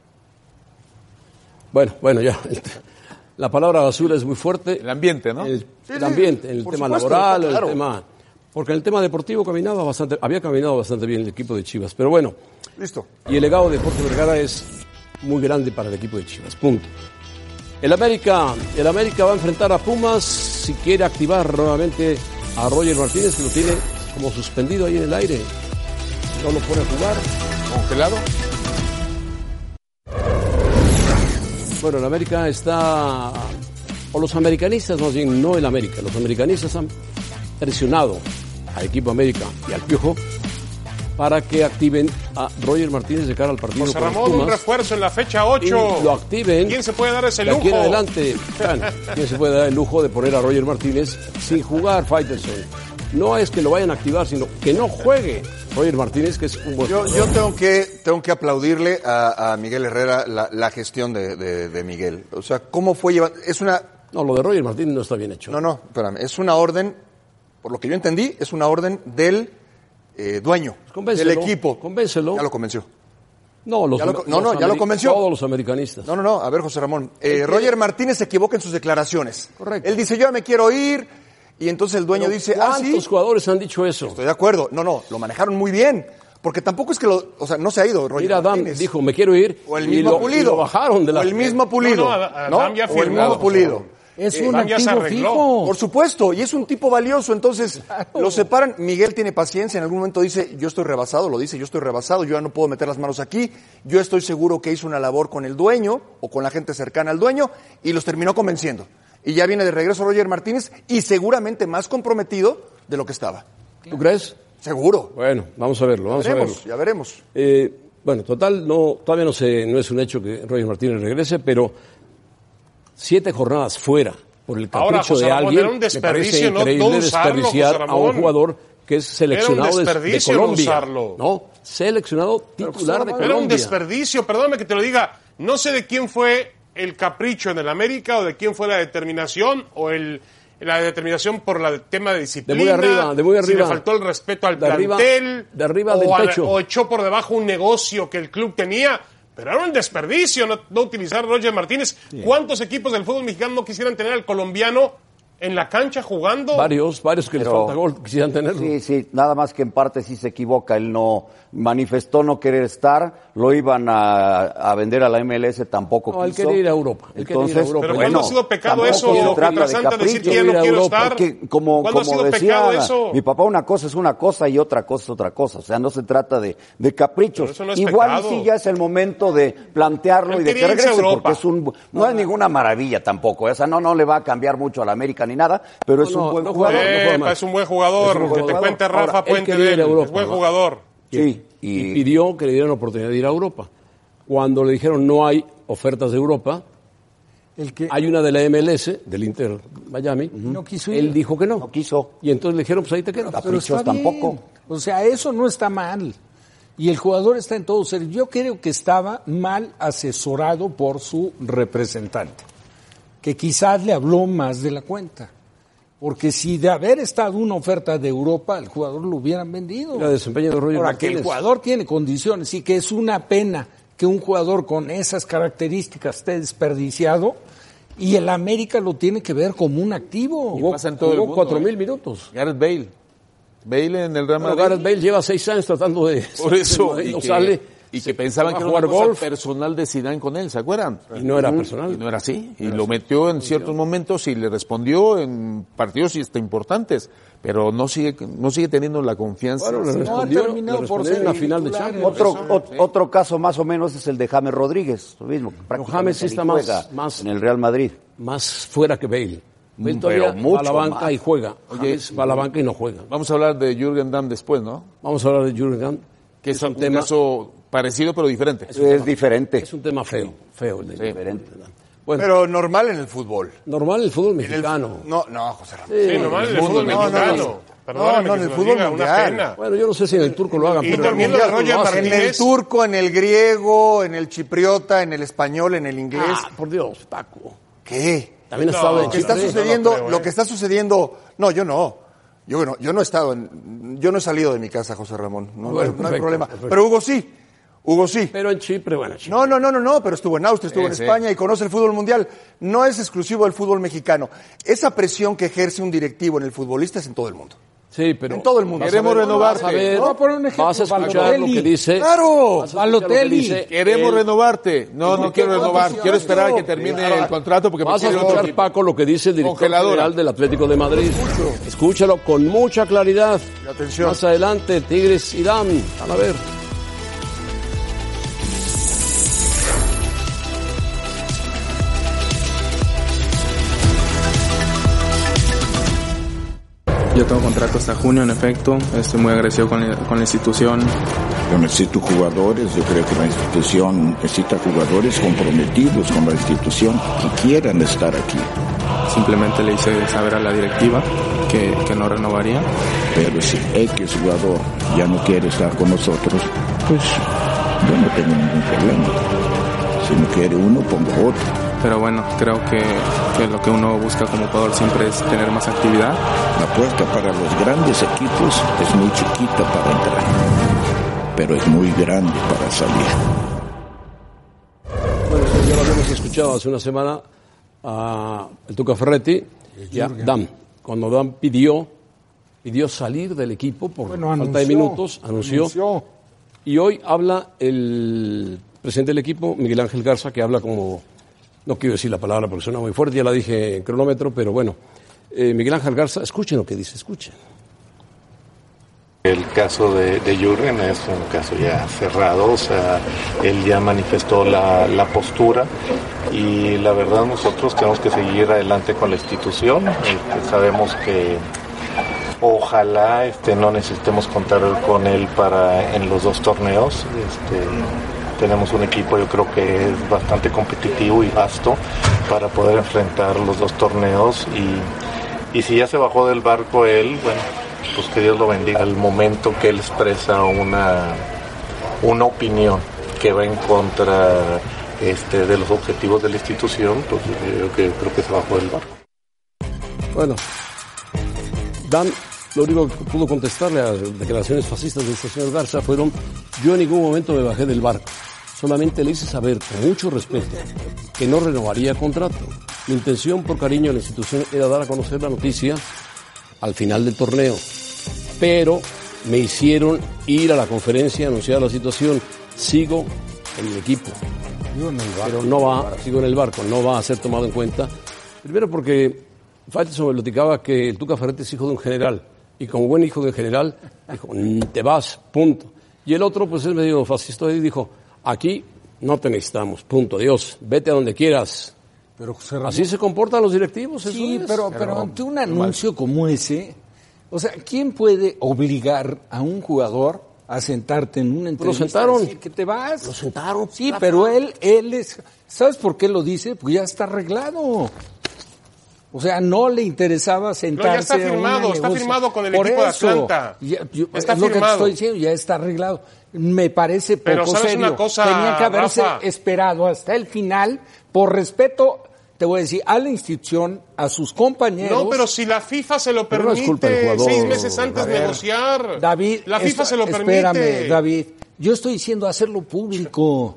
S5: Bueno, bueno, ya. La palabra basura es muy fuerte.
S13: El ambiente, ¿no?
S5: El,
S6: sí,
S5: el
S6: sí,
S5: ambiente, el tema
S6: supuesto,
S5: laboral,
S6: claro.
S5: el tema... Porque en el tema deportivo caminaba bastante, había caminado bastante bien el equipo de Chivas. Pero bueno.
S6: Listo.
S5: Y el legado de Jorge Vergara es muy grande para el equipo de Chivas. Punto. El América, el América va a enfrentar a Pumas si quiere activar nuevamente a Roger Martínez, que lo tiene como suspendido ahí en el aire. No lo pone a jugar.
S13: ¿Congelado?
S5: Bueno, el América está, o los americanistas más bien, no el América, los americanistas han presionado al equipo América y al Piojo para que activen a Roger Martínez de cara al partido
S9: José
S5: con los
S9: Ramón,
S5: Pumas,
S9: un refuerzo en la fecha ocho.
S5: y lo activen.
S9: ¿Quién se puede dar ese
S5: de
S9: lujo?
S5: aquí en adelante, bueno, ¿quién se puede dar el lujo de poner a Roger Martínez sin jugar, Faitelson? No es que lo vayan a activar, sino que no juegue Roger Martínez, que es un buen
S6: Yo,
S5: jugador.
S6: yo tengo que tengo que aplaudirle a, a Miguel Herrera la, la gestión de, de, de Miguel. O sea, cómo fue llevando... Es una...
S5: No, lo de Roger Martínez no está bien hecho.
S6: No, no, espérame. Es una orden, por lo que yo entendí, es una orden del eh, dueño,
S5: Convéncelo,
S6: del equipo.
S5: Convéncelo.
S6: Ya lo convenció.
S5: No, los,
S6: Ya lo- no,
S5: los
S6: no, ya lo
S5: ameri-
S6: convenció.
S5: Todos los americanistas.
S6: No, no, no. A ver, José Ramón. Eh, Roger Martínez se equivoca en sus declaraciones.
S5: Correcto.
S6: Él dice, yo ya me quiero ir. Y entonces el dueño
S5: Pero
S6: dice, ah,
S5: ¿cuántos
S6: sí.
S5: jugadores han dicho eso?
S6: Estoy de acuerdo. No, no, lo manejaron muy bien. Porque tampoco es que lo... O sea, no se ha ido Roger
S5: Mira, Adam
S6: Martínez.
S5: dijo, me quiero ir.
S6: O el
S5: y
S6: mismo
S5: lo,
S6: Pulido.
S5: y lo bajaron de la...
S6: O el mismo Pulido.
S9: No, no, Adam ya
S6: o el
S9: firmó,
S6: mismo Pulido.
S14: Es
S6: Eh,
S14: un
S9: Adam ya se
S14: activo
S9: arregló.
S14: fijo.
S6: Por supuesto, y es un tipo valioso, entonces lo separan. Miguel tiene paciencia, en algún momento dice, yo estoy rebasado, lo dice, yo estoy rebasado, yo ya no puedo meter las manos aquí, yo estoy seguro que hizo una labor con el dueño o con la gente cercana al dueño y los terminó convenciendo. Y ya viene de regreso Roger Martínez y seguramente más comprometido de lo que estaba.
S5: ¿Tú crees?
S6: Seguro.
S5: Bueno, vamos a verlo, vamos
S6: ya
S5: a
S6: veremos,
S5: verlo.
S6: ya veremos.
S5: Eh, bueno, total, no, todavía no, se, no es un hecho que Roger Martínez regrese, pero siete jornadas fuera por el
S9: Ahora,
S5: capricho
S9: José
S5: de
S9: Ramón,
S5: alguien,
S9: era un
S5: me parece
S9: desperdicio no-
S5: increíble
S9: no usarlo,
S5: desperdiciar
S9: José
S5: a un
S9: Ramón.
S5: jugador que es seleccionado
S9: Era un
S5: de- de,
S9: desperdicio no
S5: Colombia.
S9: usarlo.
S5: No, seleccionado
S6: Pero,
S5: titular de
S6: José
S9: Era un
S5: Colombia.
S9: desperdicio, perdóname que te lo diga. No sé de quién fue el capricho en el América o de quién fue la determinación o el la determinación por el tema de disciplina.
S5: De muy arriba, de muy
S9: Si
S5: arriba.
S9: le faltó el respeto al
S5: De arriba-
S9: plantel.
S5: de arriba
S9: o
S5: del
S9: al-
S5: pecho.
S9: o echó por debajo un negocio que el club tenía. Pero era un desperdicio no, no utilizar a Roger Martínez. ¿Cuántos equipos del fútbol mexicano no quisieran tener al colombiano en la cancha jugando?
S5: Varios, varios que les
S7: Pero-
S5: falta gol, quisieran tenerlo.
S7: Sí, sí, nada más que en parte sí se equivoca. Él no manifestó no querer estar, lo iban a, a vender a la M L S, tampoco
S5: No, él
S7: quiso.
S5: quería ir a Europa, él quería ir a
S7: Entonces,
S5: Europa.
S9: Pero
S7: bueno,
S9: ¿cuándo ha sido pecado
S7: tampoco
S9: eso,
S7: se trata de
S9: Pietrasanta, decir
S7: capricho.
S9: que ya no
S5: Ir a
S9: quiero
S5: Europa,
S9: estar?
S7: Porque como,
S9: ¿Cuándo ha
S7: como
S9: sido
S7: decía
S9: pecado eso?
S7: mi papá, una cosa es una cosa y otra cosa es otra cosa. O sea, no se trata de, de caprichos.
S9: Pero eso no es
S7: Igual
S9: pecado.
S7: sí ya es el momento de plantearlo
S9: Él
S7: y de que
S9: quería irse a
S7: regrese,
S9: Europa.
S7: porque es un, no es ninguna maravilla tampoco. O sea, no, no le va a cambiar mucho a la América ni nada, pero es
S5: No,
S7: un
S5: no,
S7: buen
S5: no
S7: jugador.
S5: juega- no juega
S9: Epa,
S5: mal.
S9: es un buen jugador.
S5: Es un buen
S9: que te
S5: jugador.
S9: cuente Rafa
S5: Ahora, él
S9: Puente
S5: quería
S9: de
S5: ir a
S9: él.
S5: Europa,
S9: Es buen
S5: ¿no?
S7: Sí,
S9: jugador.
S5: Y
S7: y,
S5: pidió que le dieran oportunidad de ir a Europa. Cuando le dijeron no hay ofertas de Europa,
S14: El que
S5: hay una de la M L S, del Inter Miami,
S14: no quiso ir.
S5: él dijo que no.
S7: no quiso.
S5: Y entonces le dijeron, pues ahí te quedas.
S14: Pero
S7: Caprichos
S14: está bien.
S7: tampoco.
S14: O sea, eso no está mal. Y el jugador está en todo ser. Yo creo que estaba mal asesorado por su representante, que quizás le habló más de la cuenta. Porque si de haber estado una oferta de Europa, el jugador lo hubieran vendido.
S5: Mira, el desempeño de Roger
S14: Ahora, que el
S5: Martínez.
S14: jugador tiene condiciones y que es una pena que un jugador con esas características esté desperdiciado y el América lo tiene que ver como un activo.
S5: Jugó,
S13: pasa en todo el
S5: jugó
S13: mundo,
S5: cuatro
S13: ¿eh?
S5: mil minutos.
S13: Gareth Bale. Bale en el Real
S5: Bueno,
S13: Madrid.
S5: Gareth Bale lleva seis años tratando de...
S13: Por eso.
S5: y no
S13: y que,
S5: sale.
S13: Y que pensaban
S5: va
S13: que
S5: a
S13: era
S5: jugar
S13: una cosa
S5: golf.
S13: personal de Zidane con él, ¿se acuerdan?
S5: Y no era personal.
S13: Y no era así. Y lo metió en ciertos momentos y le respondió en partidos y hasta importantes. Pero no sigue, no sigue teniendo la confianza.
S5: Bueno, le
S14: No, ha
S5: respondió,
S14: terminado
S5: le
S14: por
S5: respondió
S14: ser
S5: en la final de
S14: titular.
S5: Champions.
S7: Otro, ot- otro caso más o menos es el de James Rodríguez, lo mismo. prácticamente
S5: James sí
S7: ni
S5: está más-
S7: juega
S5: más-
S7: en el Real Madrid.
S5: Más fuera que Bale. Bale
S7: Mm,
S5: todavía
S7: pero mucho
S5: va a la banca
S7: más.
S5: y juega.
S13: Oye,
S5: James va a la banca y no juega.
S13: Vamos a hablar de Jürgen Damm después, ¿no?
S5: Vamos a hablar de Jürgen Damm,
S13: Que es un, caso parecido pero diferente.
S7: Es, diferente.
S5: Es un tema feo, feo el de
S7: diferente.
S5: Bueno,
S6: Pero normal en el fútbol.
S5: normal el fútbol
S6: En el-
S5: mexicano.
S6: no, no, José Ramón.
S5: Sí,
S9: Sí, normal en el fútbol
S6: no, no,
S9: mexicano.
S6: no.
S9: Perdóname
S6: No, no,
S9: que
S6: en el
S9: se lo
S6: fútbol
S9: diga, una
S6: mundial.
S9: pena.
S5: Bueno, yo no sé si en el turco lo hagan,
S9: Y
S5: pero
S9: también
S5: en el
S9: lo de
S5: mundial
S9: Roger
S5: lo hacen.
S6: En
S9: Martínez.
S6: el turco, en el griego, en el chipriota, en el español, en el inglés.
S5: Ah, por Dios, Paco.
S6: ¿Qué?
S5: También ha
S9: No,
S5: estado en
S6: Lo que está
S5: Chipre.
S6: sucediendo,
S9: no, no creo,
S6: lo
S9: ¿eh?
S6: que está sucediendo, no, yo no. Yo no, yo no he estado en, yo no he salido de mi casa, José Ramón. No, no
S5: Bueno,
S6: hay- no hay
S5: perfecto,
S6: problema.
S5: perfecto.
S6: Pero Hugo sí. Hugo sí.
S5: Pero en Chipre, bueno, Chipre.
S6: No, no, no, no, no, pero estuvo en Austria, estuvo
S13: Sí,
S6: en
S13: sí.
S6: España y conoce el fútbol mundial. No es exclusivo del fútbol mexicano. Esa presión que ejerce un directivo en el futbolista es en todo el mundo.
S5: Sí, pero
S6: En todo el mundo.
S5: vas a
S13: Queremos
S5: ver-
S13: renovarte.
S5: Vas a ver,
S14: Voy a poner un ejemplo,
S5: vas a escuchar
S14: Balotelli.
S5: lo que dice.
S6: ¡Claro!
S5: vas a escuchar lo que
S14: Balotelli.
S5: dice
S13: Queremos
S5: el-
S13: renovarte. No, no quiero renovar. Quiero esperar a que termine el contrato porque me
S5: Vas a
S13: quiero otro
S5: escuchar,
S13: equipo.
S5: Paco, lo que dice el director
S13: Congeladora.
S5: general del Atlético de Madrid. Escúchalo con mucha claridad.
S6: Atención.
S5: Más adelante, Tigres y Damm. A ver.
S15: Yo tengo contrato hasta junio, en efecto. Estoy muy agradecido con la, con la institución.
S16: Yo necesito jugadores, yo creo que la institución necesita jugadores comprometidos con la institución que quieran estar aquí.
S15: Simplemente le hice saber a la directiva que, que no renovaría.
S16: Pero si X jugador ya no quiere estar con nosotros, pues yo no tengo ningún problema. Si no quiere uno, pongo otro.
S15: Pero bueno, creo que, que lo que uno busca como jugador siempre es tener más actividad.
S16: La puerta para los grandes equipos es muy chiquita para entrar, pero es muy grande para salir.
S5: Bueno, ya lo habíamos escuchado hace una semana a el Tuca Ferretti y a Dan. Cuando Dan pidió, pidió salir del equipo por
S14: bueno,
S5: falta
S14: anunció,
S5: de minutos, anunció,
S14: anunció.
S5: Y hoy habla el presidente del equipo, Miguel Ángel Garza, que habla como, no quiero decir la palabra porque suena muy fuerte, ya la dije en cronómetro, pero bueno, eh, Miguel Ángel Garza, escuchen lo que dice, escuchen.
S17: El caso de, de Jürgen es un caso ya cerrado, o sea, él ya manifestó la, la postura y la verdad nosotros tenemos que seguir adelante con la institución. Este, sabemos que ojalá este, no necesitemos contar con él para en los dos torneos. Este, tenemos un equipo, yo creo que es bastante competitivo y vasto para poder enfrentar los dos torneos y, y si ya se bajó del barco él, bueno, pues que Dios lo bendiga. Al momento que él expresa una, una opinión que va en contra este, de los objetivos de la institución, pues yo que, creo que se bajó del barco.
S5: Bueno, Dan, lo único que pudo contestarle a las declaraciones fascistas de este señor Garza fueron: yo en ningún momento me bajé del barco, solamente le hice saber con mucho respeto que no renovaría contrato. Mi intención por cariño a la institución era dar a conocer la noticia al final del torneo, pero me hicieron ir a la conferencia a anunciar la situación. Sigo en el equipo,
S14: Sigo en el barco.
S5: pero no va, sigo en el barco, no va a ser tomado en cuenta. Primero porque Faitelson me platicaba que el Tuca Ferretti es hijo de un general, y como buen hijo de un general, dijo, te vas, punto. Y el otro, pues es medio fascista y dijo, aquí no te necesitamos, punto, adiós, vete a donde quieras.
S14: Pero, José Ramón,
S5: así se comportan los directivos, eso
S14: sí,
S5: es.
S14: pero, pero ante un anuncio como ese, o sea, ¿quién puede obligar a un jugador a sentarte en una entrevista?
S5: Lo sentaron.
S14: Y decir que te vas.
S5: Lo sentaron.
S14: Sí, pero él, él es, ¿sabes por qué lo dice? Porque ya está arreglado. O sea, no le interesaba sentarse.
S9: No, ya está firmado, está firmado con el
S14: Por
S9: equipo
S14: eso,
S9: de Atlanta.
S14: Ya, yo,
S9: está
S14: es lo
S9: firmado.
S14: que te estoy diciendo, ya está arreglado. Me parece poco
S9: Pero ¿sabes
S14: serio.
S9: una cosa,
S14: Tenía que haberse
S9: Rafa?
S14: esperado hasta el final, por respeto, te voy a decir, a la institución, a sus compañeros.
S9: No, pero si la FIFA se lo
S5: Pero no es culpa del
S9: permite,
S5: jugador.
S9: seis meses antes
S14: A
S9: de
S14: ver,
S9: negociar.
S14: David,
S9: la FIFA
S14: esto-
S9: se lo
S14: espérame,
S9: permite.
S14: David. Yo estoy diciendo hacerlo público.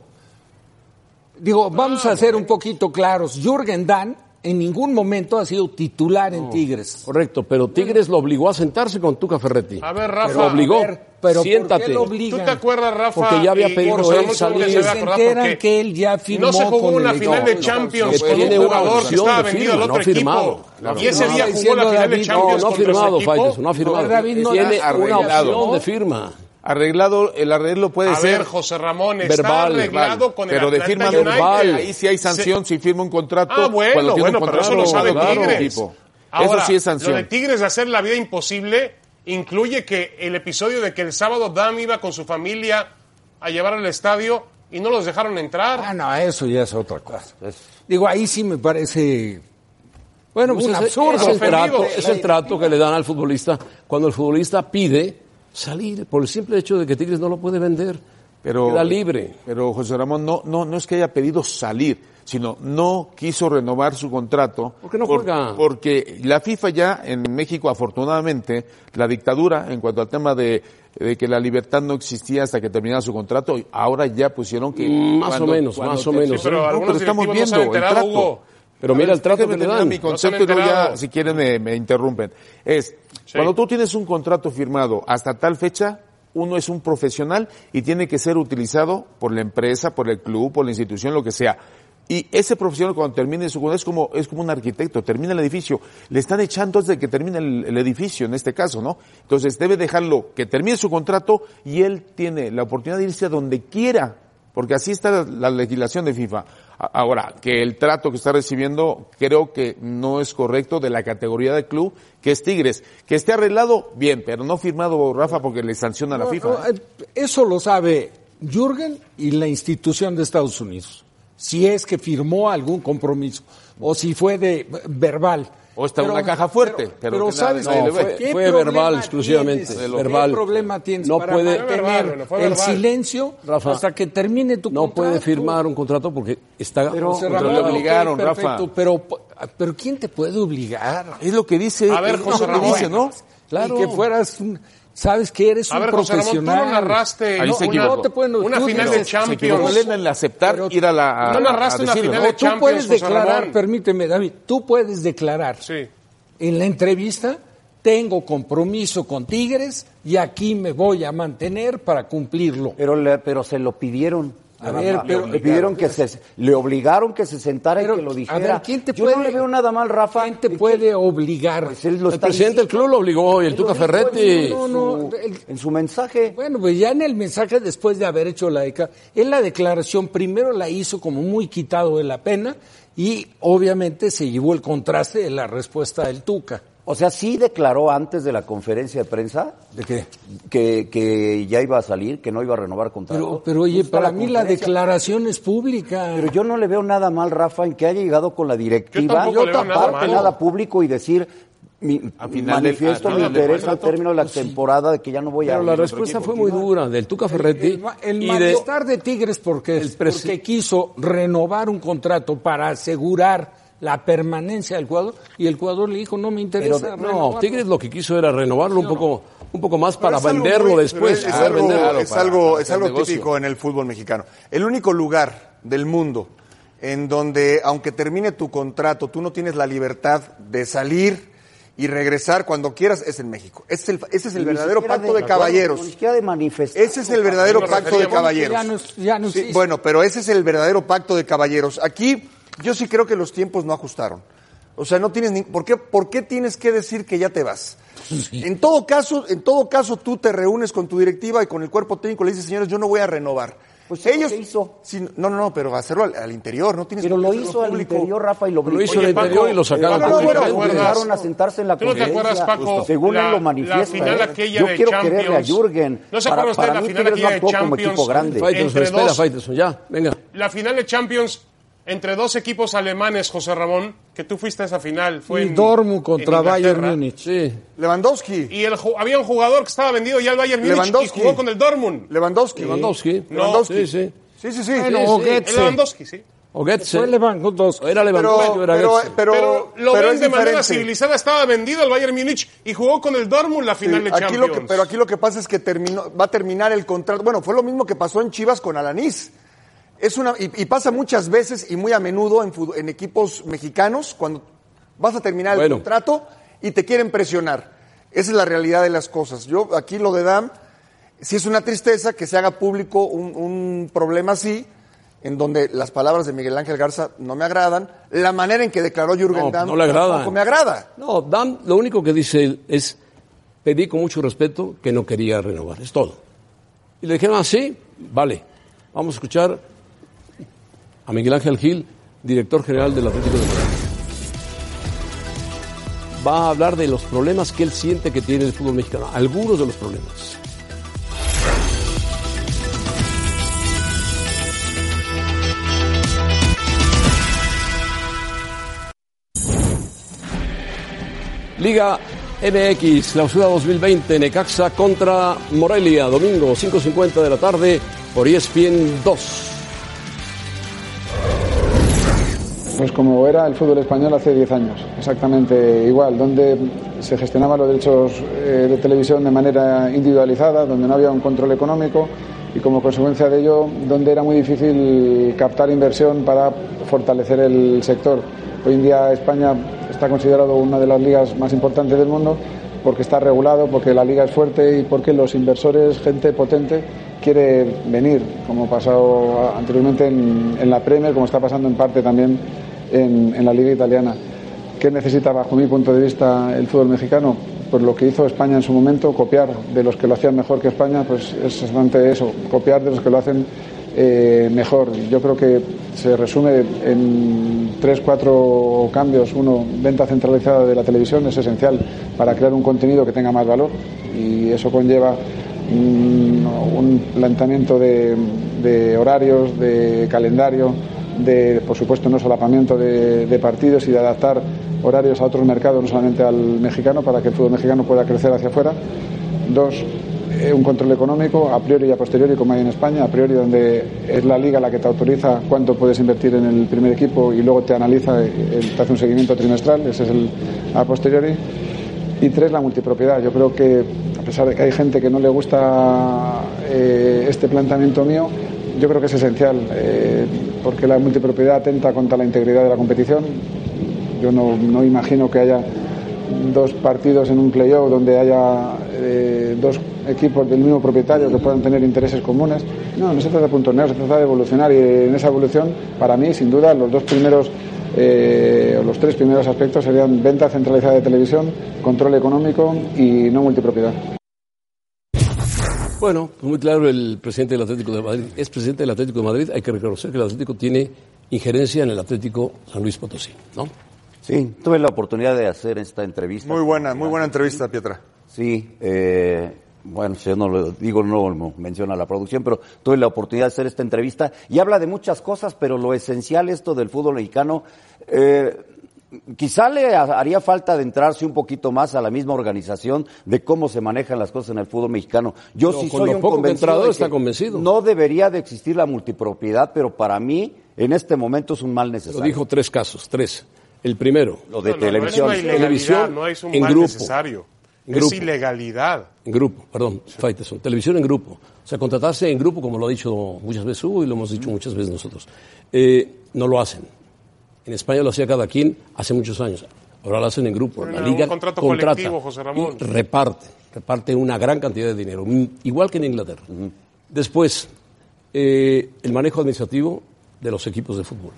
S14: Digo, vamos a ser un poquito claros. Jürgen Damm en ningún momento ha sido titular en Tigres.
S5: Correcto, pero Tigres lo obligó a sentarse con Tuca Ferretti.
S9: A ver, Rafa.
S5: Lo obligó.
S14: A ver, pero
S5: siéntate.
S14: ¿por qué lo obligan?
S9: ¿Tú te acuerdas, Rafa?
S5: Porque ya había
S9: y-
S5: pedido
S9: y José
S5: él
S9: Ramón
S5: salir.
S9: seguro se va a
S14: Se
S9: acordar
S14: enteran
S9: porque
S14: que él ya firmó
S9: no se jugó
S14: con
S9: una
S14: el
S9: final
S14: equipo.
S9: de Champions
S5: no,
S9: con
S5: tiene
S9: un
S5: una
S9: jugador que
S5: opción
S9: estaba
S5: de
S9: vendido al
S5: firma,
S9: otro
S5: no ha firmado.
S9: equipo.
S5: Claro.
S9: Y ese
S14: No,
S9: día
S14: está
S9: jugó la
S14: diciendo
S9: final de
S14: David,
S9: Champions
S5: No, no ha
S9: contra su
S5: firmado,
S9: equipo.
S5: Faitelson, no ha firmado.
S14: No, David, no,
S5: Tiene
S13: está
S5: una
S13: arreglado,
S5: opción
S13: ¿no?
S5: de firma.
S13: Arreglado, el arreglo puede
S9: A
S13: ser
S9: ver, José Ramón, está
S5: verbal,
S9: arreglado con el
S13: pero de
S9: Atlanta
S13: firma
S9: United.
S13: verbal, ahí sí hay sanción si firma un contrato.
S9: Ah, bueno,
S13: cuando tiene
S9: bueno,
S13: un
S9: pero eso
S13: contrato
S9: lo sabe
S13: con otro
S9: Tigres.
S13: equipo.
S9: Ahora,
S13: Eso sí es sanción.
S9: lo de Tigres de hacer la vida imposible incluye que el episodio de que el sábado Dam iba con su familia a llevar al estadio y no los dejaron entrar.
S14: Ah, no, eso ya es otra cosa. Digo, ahí sí me parece... Bueno, pues
S5: Un
S14: es
S5: absurdo.
S14: absurdo.
S5: Es el, trato, es el trato que le dan al futbolista cuando el futbolista pide salir por el simple hecho de que Tigres no lo puede vender.
S13: Pero,
S5: Queda libre.
S13: Pero José Ramón, no, no, no es que haya pedido salir, sino no quiso renovar su contrato.
S5: ¿Por qué no
S13: por-
S5: juega?
S13: Porque la FIFA ya en México, afortunadamente, la dictadura, en cuanto al tema de, de que la libertad no existía hasta que terminara su contrato, ahora ya pusieron que...
S5: Mm, más
S13: cuando-
S5: o menos,
S13: cuando
S5: más o
S13: te-
S5: menos.
S9: Sí, pero
S13: No,
S9: algunos
S13: estamos
S9: directivos no se han
S13: viendo el
S9: enterado,
S13: trato.
S9: Hugo.
S5: Pero
S13: A
S5: mira
S13: ver,
S5: el trato que
S13: déjeme
S5: le
S13: terminar
S5: dan.
S13: mi
S9: No se han
S13: concepto y luego ya,
S9: enterado.
S13: si quieren, me, me interrumpen. Es, cuando tú tienes un contrato firmado hasta tal fecha, uno es un profesional y tiene que ser utilizado por la empresa, por el club, por la institución, lo que sea. Y ese profesional cuando termine su contrato es como, es como un arquitecto, termina el edificio, le están echando antes de que termine el, el edificio, en este caso, ¿no? Entonces debe dejarlo que termine su contrato y él tiene la oportunidad de irse a donde quiera porque así está la, la legislación de FIFA. Ahora, que el trato que está recibiendo creo que no es correcto de la categoría de club, que es Tigres. Que esté arreglado, bien, pero no firmado, Rafa, porque le sanciona
S14: no,
S13: la FIFA.
S14: No, eso lo sabe Jürgen y la institución de Estados Unidos. Si es que firmó algún compromiso, o si fue de verbal.
S13: O está en una caja fuerte.
S14: Pero, pero, pero ¿sabes
S5: no, no, fue, fue verbal exclusivamente.
S14: Tienes,
S5: verbal.
S14: ¿Qué problema tienes
S5: no
S14: para
S5: puede,
S14: mantener
S9: verbal, no
S14: el silencio
S5: Rafa,
S14: hasta que termine tu
S5: no
S14: contrato?
S5: No puede firmar un contrato porque está...
S14: Pero,
S5: pero
S14: Ramón,
S13: le obligaron,
S14: okay,
S13: Rafa.
S14: Pero, pero ¿quién te puede obligar?
S13: Es lo que dice...
S9: A ver, José
S13: no,
S9: Ramón.
S13: Dice, ¿no?
S14: Claro. Y que fueras un... Sabes que eres
S9: a
S14: un
S9: ver,
S14: profesional.
S9: José Ramón, tú no narraste
S13: Ahí
S9: no,
S13: se
S9: una,
S13: una,
S14: pueden,
S9: una final de Champions.
S13: Se en aceptar pero, ir a la a,
S9: No narraste
S13: a
S9: una final
S14: no,
S9: de Champions,
S14: tú puedes
S9: José
S14: declarar,
S9: Ramón.
S14: Permíteme, David, tú puedes declarar
S9: sí.
S14: en la entrevista, tengo compromiso con Tigres y aquí me voy a mantener para cumplirlo.
S7: Pero, le, pero se lo pidieron.
S14: A ver, pero,
S7: le pidieron que se, le obligaron que se sentara pero, y que lo dijera.
S14: A ver, ¿quién te
S7: Yo
S14: puede,
S7: no le veo nada mal, Rafa.
S14: ¿Quién te puede obligar?
S7: Pues él lo
S5: el presidente del club lo obligó y el Tuca Ferretti.
S7: No, no, no, el, en su mensaje.
S14: Bueno, pues ya en el mensaje, después de haber hecho la declaración, él la declaración primero la hizo como muy quitado de la pena y obviamente se llevó el contraste de la respuesta del Tuca.
S7: O sea, sí declaró antes de la conferencia de prensa.
S14: ¿De qué?
S7: Que, que ya iba a salir, que no iba a renovar contrato.
S14: Pero, pero oye, para mí la declaración es pública.
S7: Pero yo no le veo nada mal, Rafa, en que haya llegado con la directiva,
S9: yo tampoco
S7: taparte nada, nada público y decir, mi, manifiesto del, mi interés al término de la sí. temporada de que ya no voy
S5: pero
S7: a...
S5: Pero la respuesta fue muy dura del Tuca Ferretti.
S14: El, el, el malestar de, de Tigres porque, el porque quiso renovar un contrato para asegurar la permanencia del jugador y el jugador le dijo no me interesa.
S5: Pero, no, Tigres lo que quiso era renovarlo un poco un poco más para venderlo muy, después.
S6: Es, algo, venderlo es para, algo, para es algo típico en el fútbol mexicano. El único lugar del mundo en donde, aunque termine tu contrato, tú no tienes la libertad de salir y regresar cuando quieras, es en México. Ese es el, ese es el verdadero pacto de, de caballeros.
S7: Ni siquiera de manifestar.
S6: Ese es el verdadero pacto de caballeros.
S14: Ya no, ya no
S6: sí, bueno, pero ese es el verdadero pacto de caballeros. Aquí yo sí creo que los tiempos no ajustaron. O sea, no tienes ni ¿por qué por qué tienes que decir que ya te vas? Sí. En todo caso, en todo caso tú te reúnes con tu directiva y con el cuerpo técnico le dices, "Señores, yo no voy a renovar."
S7: Pues
S6: ellos
S7: hizo.
S6: Sí, no, no, no, pero hacerlo al, al interior, no tienes
S7: Pero
S6: que
S7: lo hizo al interior, Rafa, y lo,
S5: lo hizo al interior y lo sacaron.
S6: No, no, bueno,
S7: empezaron a sentarse en la conferencia.
S9: Paco,
S7: según
S9: la,
S7: él lo manifiesta.
S9: ¿eh?
S7: Yo quiero
S9: Champions.
S7: quererle a Jürgen.
S9: ¿No se
S7: para,
S9: acuerda usted
S7: para
S9: la
S7: mí
S9: final
S7: Tigres no
S9: de
S7: actuó como
S9: Champions?
S7: equipo grande.
S5: Faitelson, espera, dos, Faitelson, ya, venga.
S9: La final de Champions entre dos equipos alemanes, José Ramón, que tú fuiste a esa final. Fue
S14: y
S9: en,
S14: Dortmund contra
S9: en
S14: Bayern Múnich.
S6: Sí. Lewandowski.
S9: Y el, había un jugador que estaba vendido ya al Bayern Múnich y jugó con el Dortmund.
S6: Lewandowski.
S5: Lewandowski.
S9: No.
S6: Lewandowski.
S5: Sí, sí.
S6: Sí, sí, sí.
S14: Bueno,
S6: sí,
S14: o
S6: sí.
S14: Goetze.
S9: Lewandowski, sí.
S5: O Goetze.
S14: Fue Lewandowski.
S5: Era Lewandowski,
S6: pero,
S5: era
S6: pero,
S5: Goetze.
S6: pero,
S9: pero lo
S6: pero
S9: ven
S6: es
S9: de manera
S6: diferente.
S9: civilizada. Estaba vendido al Bayern Múnich y jugó con el Dortmund la final
S6: Sí,
S9: de
S6: aquí
S9: Champions.
S6: lo que, pero aquí lo que pasa es que terminó, va a terminar el contrato. Bueno, fue lo mismo que pasó en Chivas con Alanís. Es una, y, y pasa muchas veces y muy a menudo en, en equipos mexicanos, cuando vas a terminar
S5: bueno.
S6: el contrato y te quieren presionar. Esa es la realidad de las cosas. Yo, aquí lo de Dam, sí es una tristeza que se haga público un, un problema así, en donde las palabras de Miguel Ángel Garza no me agradan, la manera en que declaró Jürgen
S5: no,
S6: Damm
S5: no le agrada.
S6: tampoco me agrada.
S5: No, Damm lo único que dice él es, pedí con mucho respeto que no quería renovar, es todo. Y le dijeron, ah, sí, vale, vamos a escuchar a Miguel Ángel Gil, director general del Atlético de Madrid. Va a hablar de los problemas que él siente que tiene el fútbol mexicano, algunos de los problemas. Liga M X, clausura dos mil veinte, Necaxa contra Morelia, domingo, cinco cincuenta de la tarde, por E S P N dos.
S18: Pues como era el fútbol español hace diez años, exactamente igual, donde se gestionaban los derechos eh, de televisión de manera individualizada, donde no había un control económico y como consecuencia de ello, donde era muy difícil captar inversión para fortalecer el sector. Hoy en día España está considerado una de las ligas más importantes del mundo porque está regulado, porque la liga es fuerte y porque los inversores, gente potente, quiere venir, como ha pasado anteriormente en, en la Premier, como está pasando en parte también en, en la liga italiana. ¿Qué necesita, bajo mi punto de vista, el fútbol mexicano? Pues lo que hizo España en su momento, copiar de los que lo hacían mejor que España, pues es bastante eso, copiar de los que lo hacen eh, mejor. Yo creo que se resume en tres, cuatro cambios. Uno, venta centralizada de la televisión, es esencial para crear un contenido que tenga más valor, y eso conlleva un, un planteamiento de, de horarios, de calendario, de, por supuesto, no solapamiento de, de partidos y de adaptar horarios a otros mercados, no solamente al mexicano, para que el fútbol mexicano pueda crecer hacia afuera. Dos, eh, un control económico, a priori y a posteriori, como hay en España, a priori donde es la liga la que te autoriza cuánto puedes invertir en el primer equipo y luego te analiza, eh, te hace un seguimiento trimestral, ese es el a posteriori. Y tres, la multipropiedad. Yo creo que, a pesar de que hay gente que no le gusta eh, este planteamiento mío, yo creo que es esencial, eh, porque la multipropiedad atenta contra la integridad de la competición. Yo no, no imagino que haya dos partidos en un playoff donde haya eh, dos equipos del mismo propietario que puedan tener intereses comunes. No, no se trata de puntoneo, se trata de evolucionar, y en esa evolución, para mí, sin duda, los dos primeros eh, o los tres primeros aspectos serían venta centralizada de televisión, control económico y no multipropiedad.
S5: Bueno, muy claro, el presidente del Atlético de Madrid es presidente del Atlético de Madrid. Hay que reconocer que el Atlético tiene injerencia en el Atlético San Luis Potosí, ¿no?
S7: Sí, tuve la oportunidad de hacer esta entrevista.
S6: Muy buena, muy buena entrevista, Pietra.
S7: Sí, eh, bueno, si yo no lo digo, no lo menciona la producción, pero tuve la oportunidad de hacer esta entrevista y habla de muchas cosas, pero lo esencial esto del fútbol mexicano, eh, quizá le haría falta adentrarse un poquito más a la misma organización de cómo se manejan las cosas en el fútbol mexicano. Yo
S5: no,
S7: sí
S5: con
S7: soy
S5: lo
S7: un
S5: poco
S7: convencido de que
S5: está convencido.
S7: No debería de existir la multipropiedad, pero para mí en este momento es un mal necesario.
S5: Lo dijo tres casos, tres. El primero,
S7: lo de
S9: no, no,
S7: televisión.
S9: No es una
S5: televisión
S9: no es un
S5: en
S9: mal
S5: grupo.
S9: necesario.
S5: En
S9: es
S5: grupo.
S9: ilegalidad.
S5: En grupo, perdón, sí. Faitelson. Televisión en grupo. O sea, contratarse en grupo, como lo ha dicho muchas veces Hugo y lo hemos dicho muchas veces nosotros. Eh, no lo hacen. En España lo hacía cada quien hace muchos años. Ahora lo hacen en grupo.
S9: Pero
S5: la liga
S9: un contrato
S5: contrata
S9: colectivo, José Ramón.
S5: Y reparte. Reparte una gran cantidad de dinero. Igual que en Inglaterra. Uh-huh. Después, eh, el manejo administrativo de los equipos de fútbol.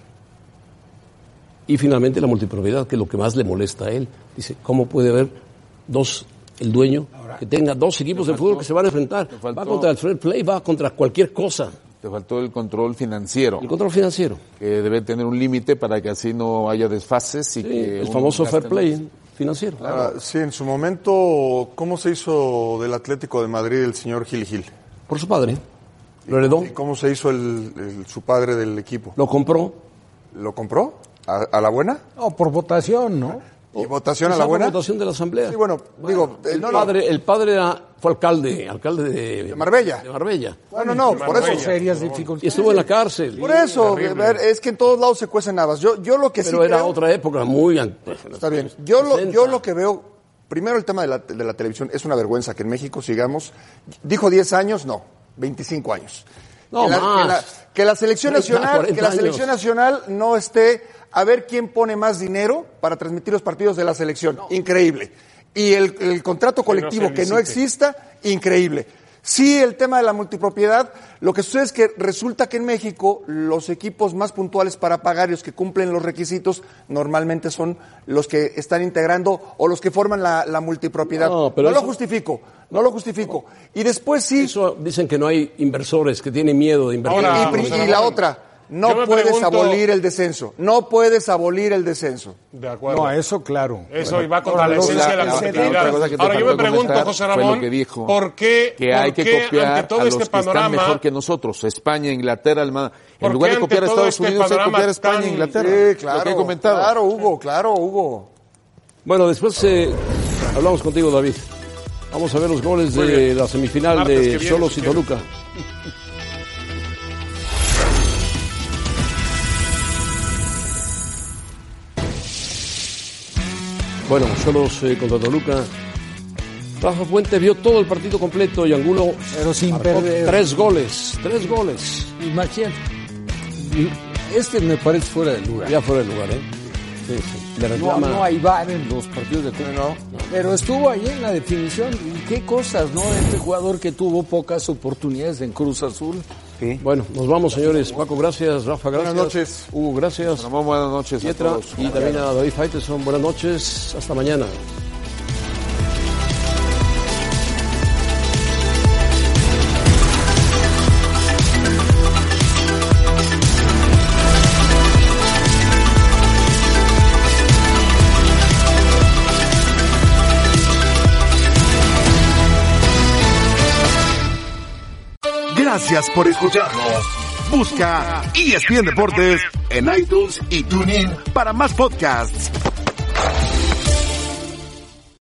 S5: Y finalmente la multipropiedad, que es lo que más le molesta a él. Dice, ¿cómo puede haber dos, el dueño, Ahora, que tenga dos equipos de fútbol que se van a enfrentar? Faltó, va contra el fair play, va contra cualquier cosa.
S13: Te faltó el control financiero.
S5: El control financiero.
S13: Que debe tener un límite para que así no haya desfases. Y
S5: sí,
S13: que
S5: el famoso fair play
S13: más
S5: financiero.
S6: Claro. Ahora, sí, en su momento, ¿cómo se hizo del Atlético de Madrid el señor Gil Gil?
S5: Por su padre. Lo heredó.
S6: ¿Y cómo se hizo el, el, su padre del equipo?
S5: Lo compró.
S6: ¿Lo compró? ¿A, a la buena?
S14: No, por votación, ¿no?
S6: ¿Y votación a la buena?
S5: votación de la asamblea.
S6: Sí, bueno, bueno digo...
S5: El,
S6: no,
S5: padre, el padre era, fue alcalde, alcalde de...
S6: De Marbella.
S5: De Marbella.
S6: Bueno, no, por eso...
S14: serias dificultades.
S5: Y estuvo en la cárcel.
S6: Por eso, ver, es que en todos lados se cuecen habas. Yo, yo lo que
S5: Pero
S6: sí
S5: era
S6: creo,
S5: otra época muy...
S6: Está bien. Yo lo, yo lo que veo... Primero, el tema de la, de la televisión. Es una vergüenza que en México sigamos... Dijo diez años, no. veinticinco años.
S5: No,
S6: que, la,
S5: más.
S6: Que, la, que la selección nacional, que la selección nacional no esté a ver quién pone más dinero para transmitir los partidos de la selección. No. Increíble. Y el, el contrato colectivo que no, que no exista, increíble. Sí, el tema de la multipropiedad, lo que sucede es que resulta que en México los equipos más puntuales para pagar y los que cumplen los requisitos normalmente son los que están integrando o los que forman la, la multipropiedad. No, pero no eso... lo justifico, no lo justifico. Y después sí...
S5: Eso dicen que no hay inversores, que tienen miedo de invertir.
S6: Ahora, y, y, y la otra... No puedes pregunto... abolir el descenso. No puedes abolir el descenso.
S9: De acuerdo.
S14: No, eso claro.
S9: Eso bueno, va contra la esencia de la competitividad. Ahora yo me pregunto, José Ramón,
S13: que dijo,
S9: ¿por qué,
S13: que hay
S9: por
S13: que
S9: qué
S13: copiar
S9: ante todo
S13: a los
S9: este
S13: que
S9: panorama,
S13: están mejor que nosotros? España, Inglaterra, Alemania. En lugar de copiar a Estados
S9: este
S13: Unidos, hay que copiar a España
S9: tan...
S13: e Inglaterra.
S6: Sí, claro,
S13: lo que he comentado.
S6: Claro, Hugo, claro, Hugo.
S5: Bueno, después eh, hablamos contigo, David. Vamos a ver los goles de la semifinal Martes de Xolos y Toluca. Bueno, Xolos eh, contra Toluca. Rafa Puente vio todo el partido completo y Angulo
S14: pero sin perder.
S5: Tres goles, tres goles.
S14: Imagínate. Este me parece fuera de lugar.
S5: Ya fuera de lugar, ¿eh? Sí, sí. Le reclama...
S14: no, no hay V A R en los partidos de Copa. No, no. Pero estuvo ahí en la definición. Y qué cosas, ¿no? Este jugador que tuvo pocas oportunidades en Cruz Azul.
S5: Sí. Bueno, nos vamos, señores. Paco, gracias. Rafa, gracias.
S6: Buenas noches.
S5: Hugo, gracias.
S13: Ramón, buenas noches.
S5: Pietra,
S13: a todos.
S5: Y también a David Faitelson. Buenas noches. Hasta mañana.
S4: Gracias por escucharnos. Busca E S P N Deportes en iTunes y TuneIn para más podcasts.